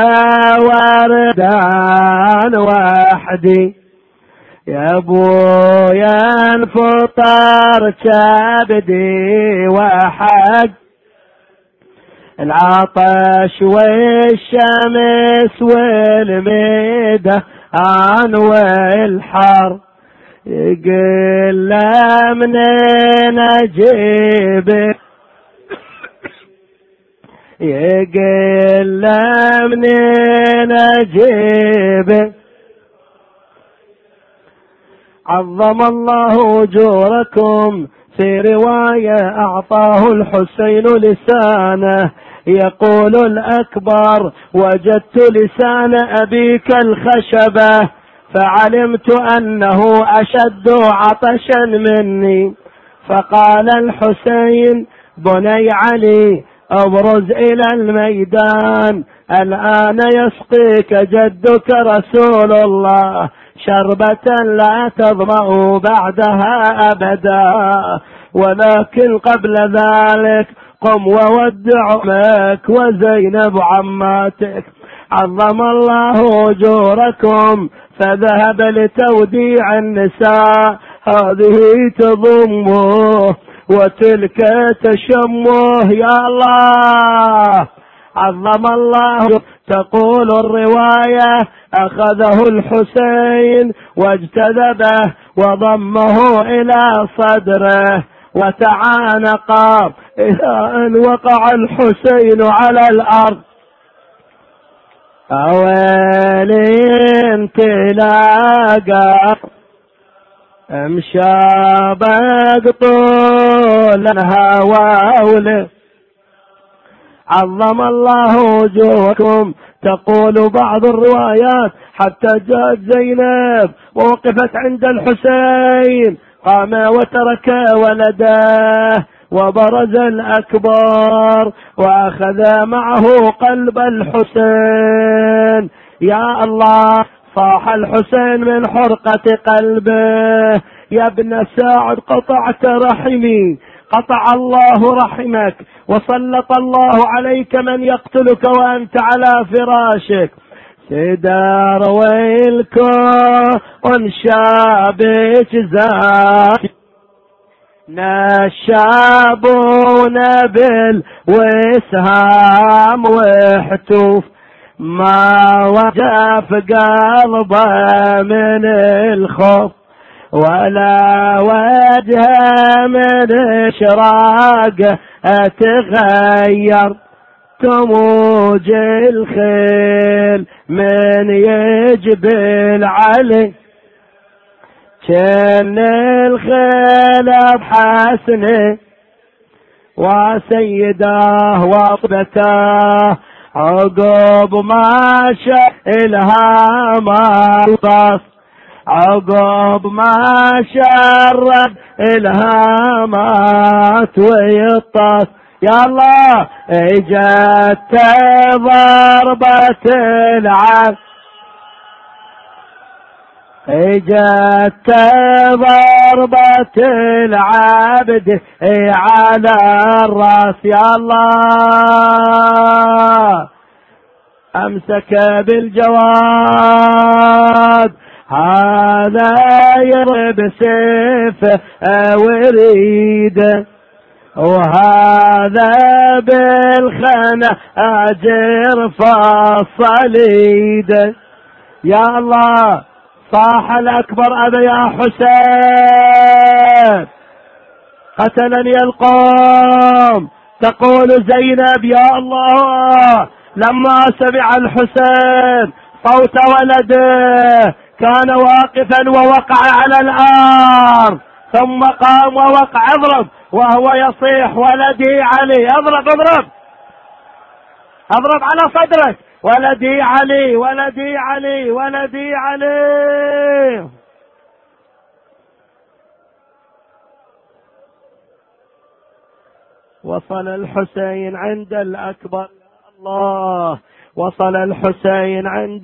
وردان وحدي، يا ابويا انفطر كبدي وحق العطش والشمس والميدة عن والحر. يقول لا منين اجيب، يقول لا منين اجيب. عظم الله أجوركم. في رواية أعطاه الحسين لسانه، يقول الأكبر وجدت لسان أبيك الخشبة فعلمت أنه أشد عطشا مني. فقال الحسين بني علي ابرز إلى الميدان، الآن يسقيك جدك رسول الله شربة لا تظمأ بعدها أبدا، ولكن قبل ذلك قم وودع أمك وزينب عماتك. عظم الله أجوركم. فذهب لتوديع النساء، هذه تضمه وتلك تشمه. يا الله عظم الله. تقول الرواية أخذه الحسين واجتذبه وضمه إلى صدره وتعانقا إلى أن وقع الحسين على الأرض. أويل تلاقى امشابك طول الهوى. عظم الله وجوهكم. تقول بعض الروايات حتى جاءت زينب ووقفت عند الحسين، قام وترك ولده وبرز الأكبر وأخذ معه قلب الحسين. يا الله، صاح الحسين من حرقة قلبه: يا ابن ساعد قطعت رحمي، قطع الله رحمك، وسلط الله عليك من يقتلك وأنت على فراشك. سدار ويلكم شابك زاد نشابون بالوسهام وحتوف، ما وجف قلبه من الخوف، ولا وجه من اشراق تغير، تموج الخيل من يجبل علي، كان الخيل بحسنه وسيداه وصبته، عقب ما الهامات، عقب ما شرد الهامات ويطاس. يا الله، اجت ضربة العب، اجت ضربة العبد على الراس. يا الله، امسك بالجواد، هذا يضرب سيفه وريده، وهذا بالخناجر فالصليد. يا الله، صاح الأكبر: أبا يا حسين، قتلني القوم. تقول زينب: يا الله، لما سمع الحسين صوت ولده كان واقفا ووقع على الأرض، ثم قام ووقع. اضرب وهو يصيح: ولدي علي. اضرب اضرب اضرب على صدرك: ولدي علي، ولدي علي، ولدي علي. وصل الحسين عند الأكبر. الله، وصل الحسين عند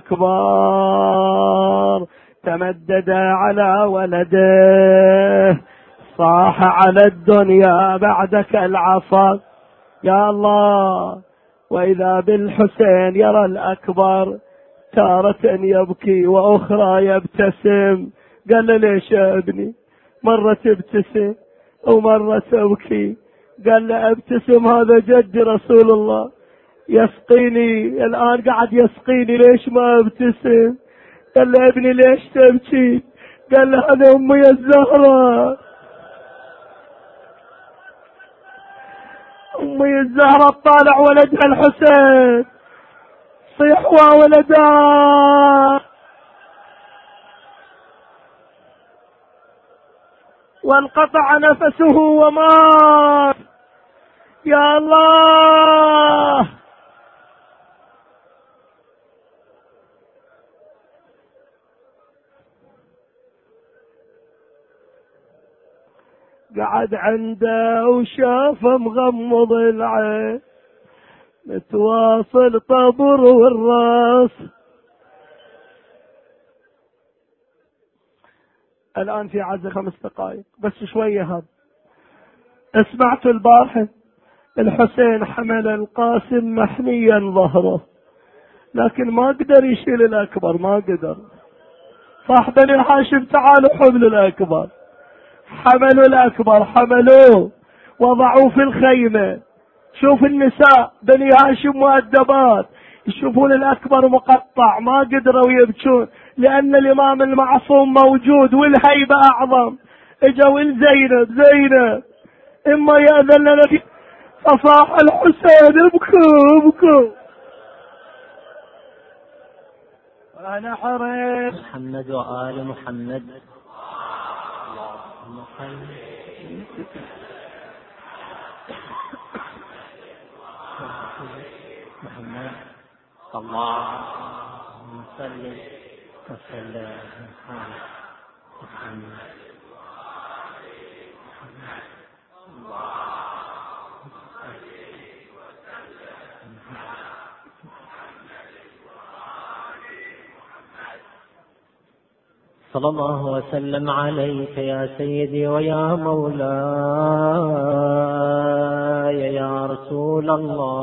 الأكبر، تمدد على ولده، صاح على الدنيا بعدك العصا. يا الله، وإذا بالحسين يرى الأكبر تارة يبكي وأخرى يبتسم. قال له: ليش يا ابني مرة تبتسم ومرة تبكي؟ قال له: ابتسم، هذا جد رسول الله يسقيني الآن، قاعد يسقيني، ليش ما ابتسم؟ قال له: ابني ليش تبكي؟ قال له: هذا أمي الزهرة، أمي الزهرة طالع ولدها الحسين، صيح وولدها، وانقطع نفسه ومات. يا الله، قعد عنده وشاف مغمض العين، متواصل طبر والراس. الآن في عزة 5 دقائق بس شوية. هذا سمعت البارحة الحسين حمل القاسم محنيا ظهره، لكن ما قدر يشيل الأكبر، ما قدر. صاح بني هاشم: تعالوا حملوا الأكبر. حملوا الأكبر، حملوه وضعوه في الخيمة. شوف النساء بني هاشم مؤدبات، يشوفون الأكبر مقطع، ما قدروا يبكون لأن الإمام المعصوم موجود والهيبة أعظم. اجوا لزينب: زينب، إما يأذن لنا في. فصاح الحسين: ابكوا ابكوا. أنا حريص محمد وآل محمد. محمد اللهم صل وسلم على محمد. صلى الله وسلم عليك يا سيدي ويا مولاي يا رسول الله.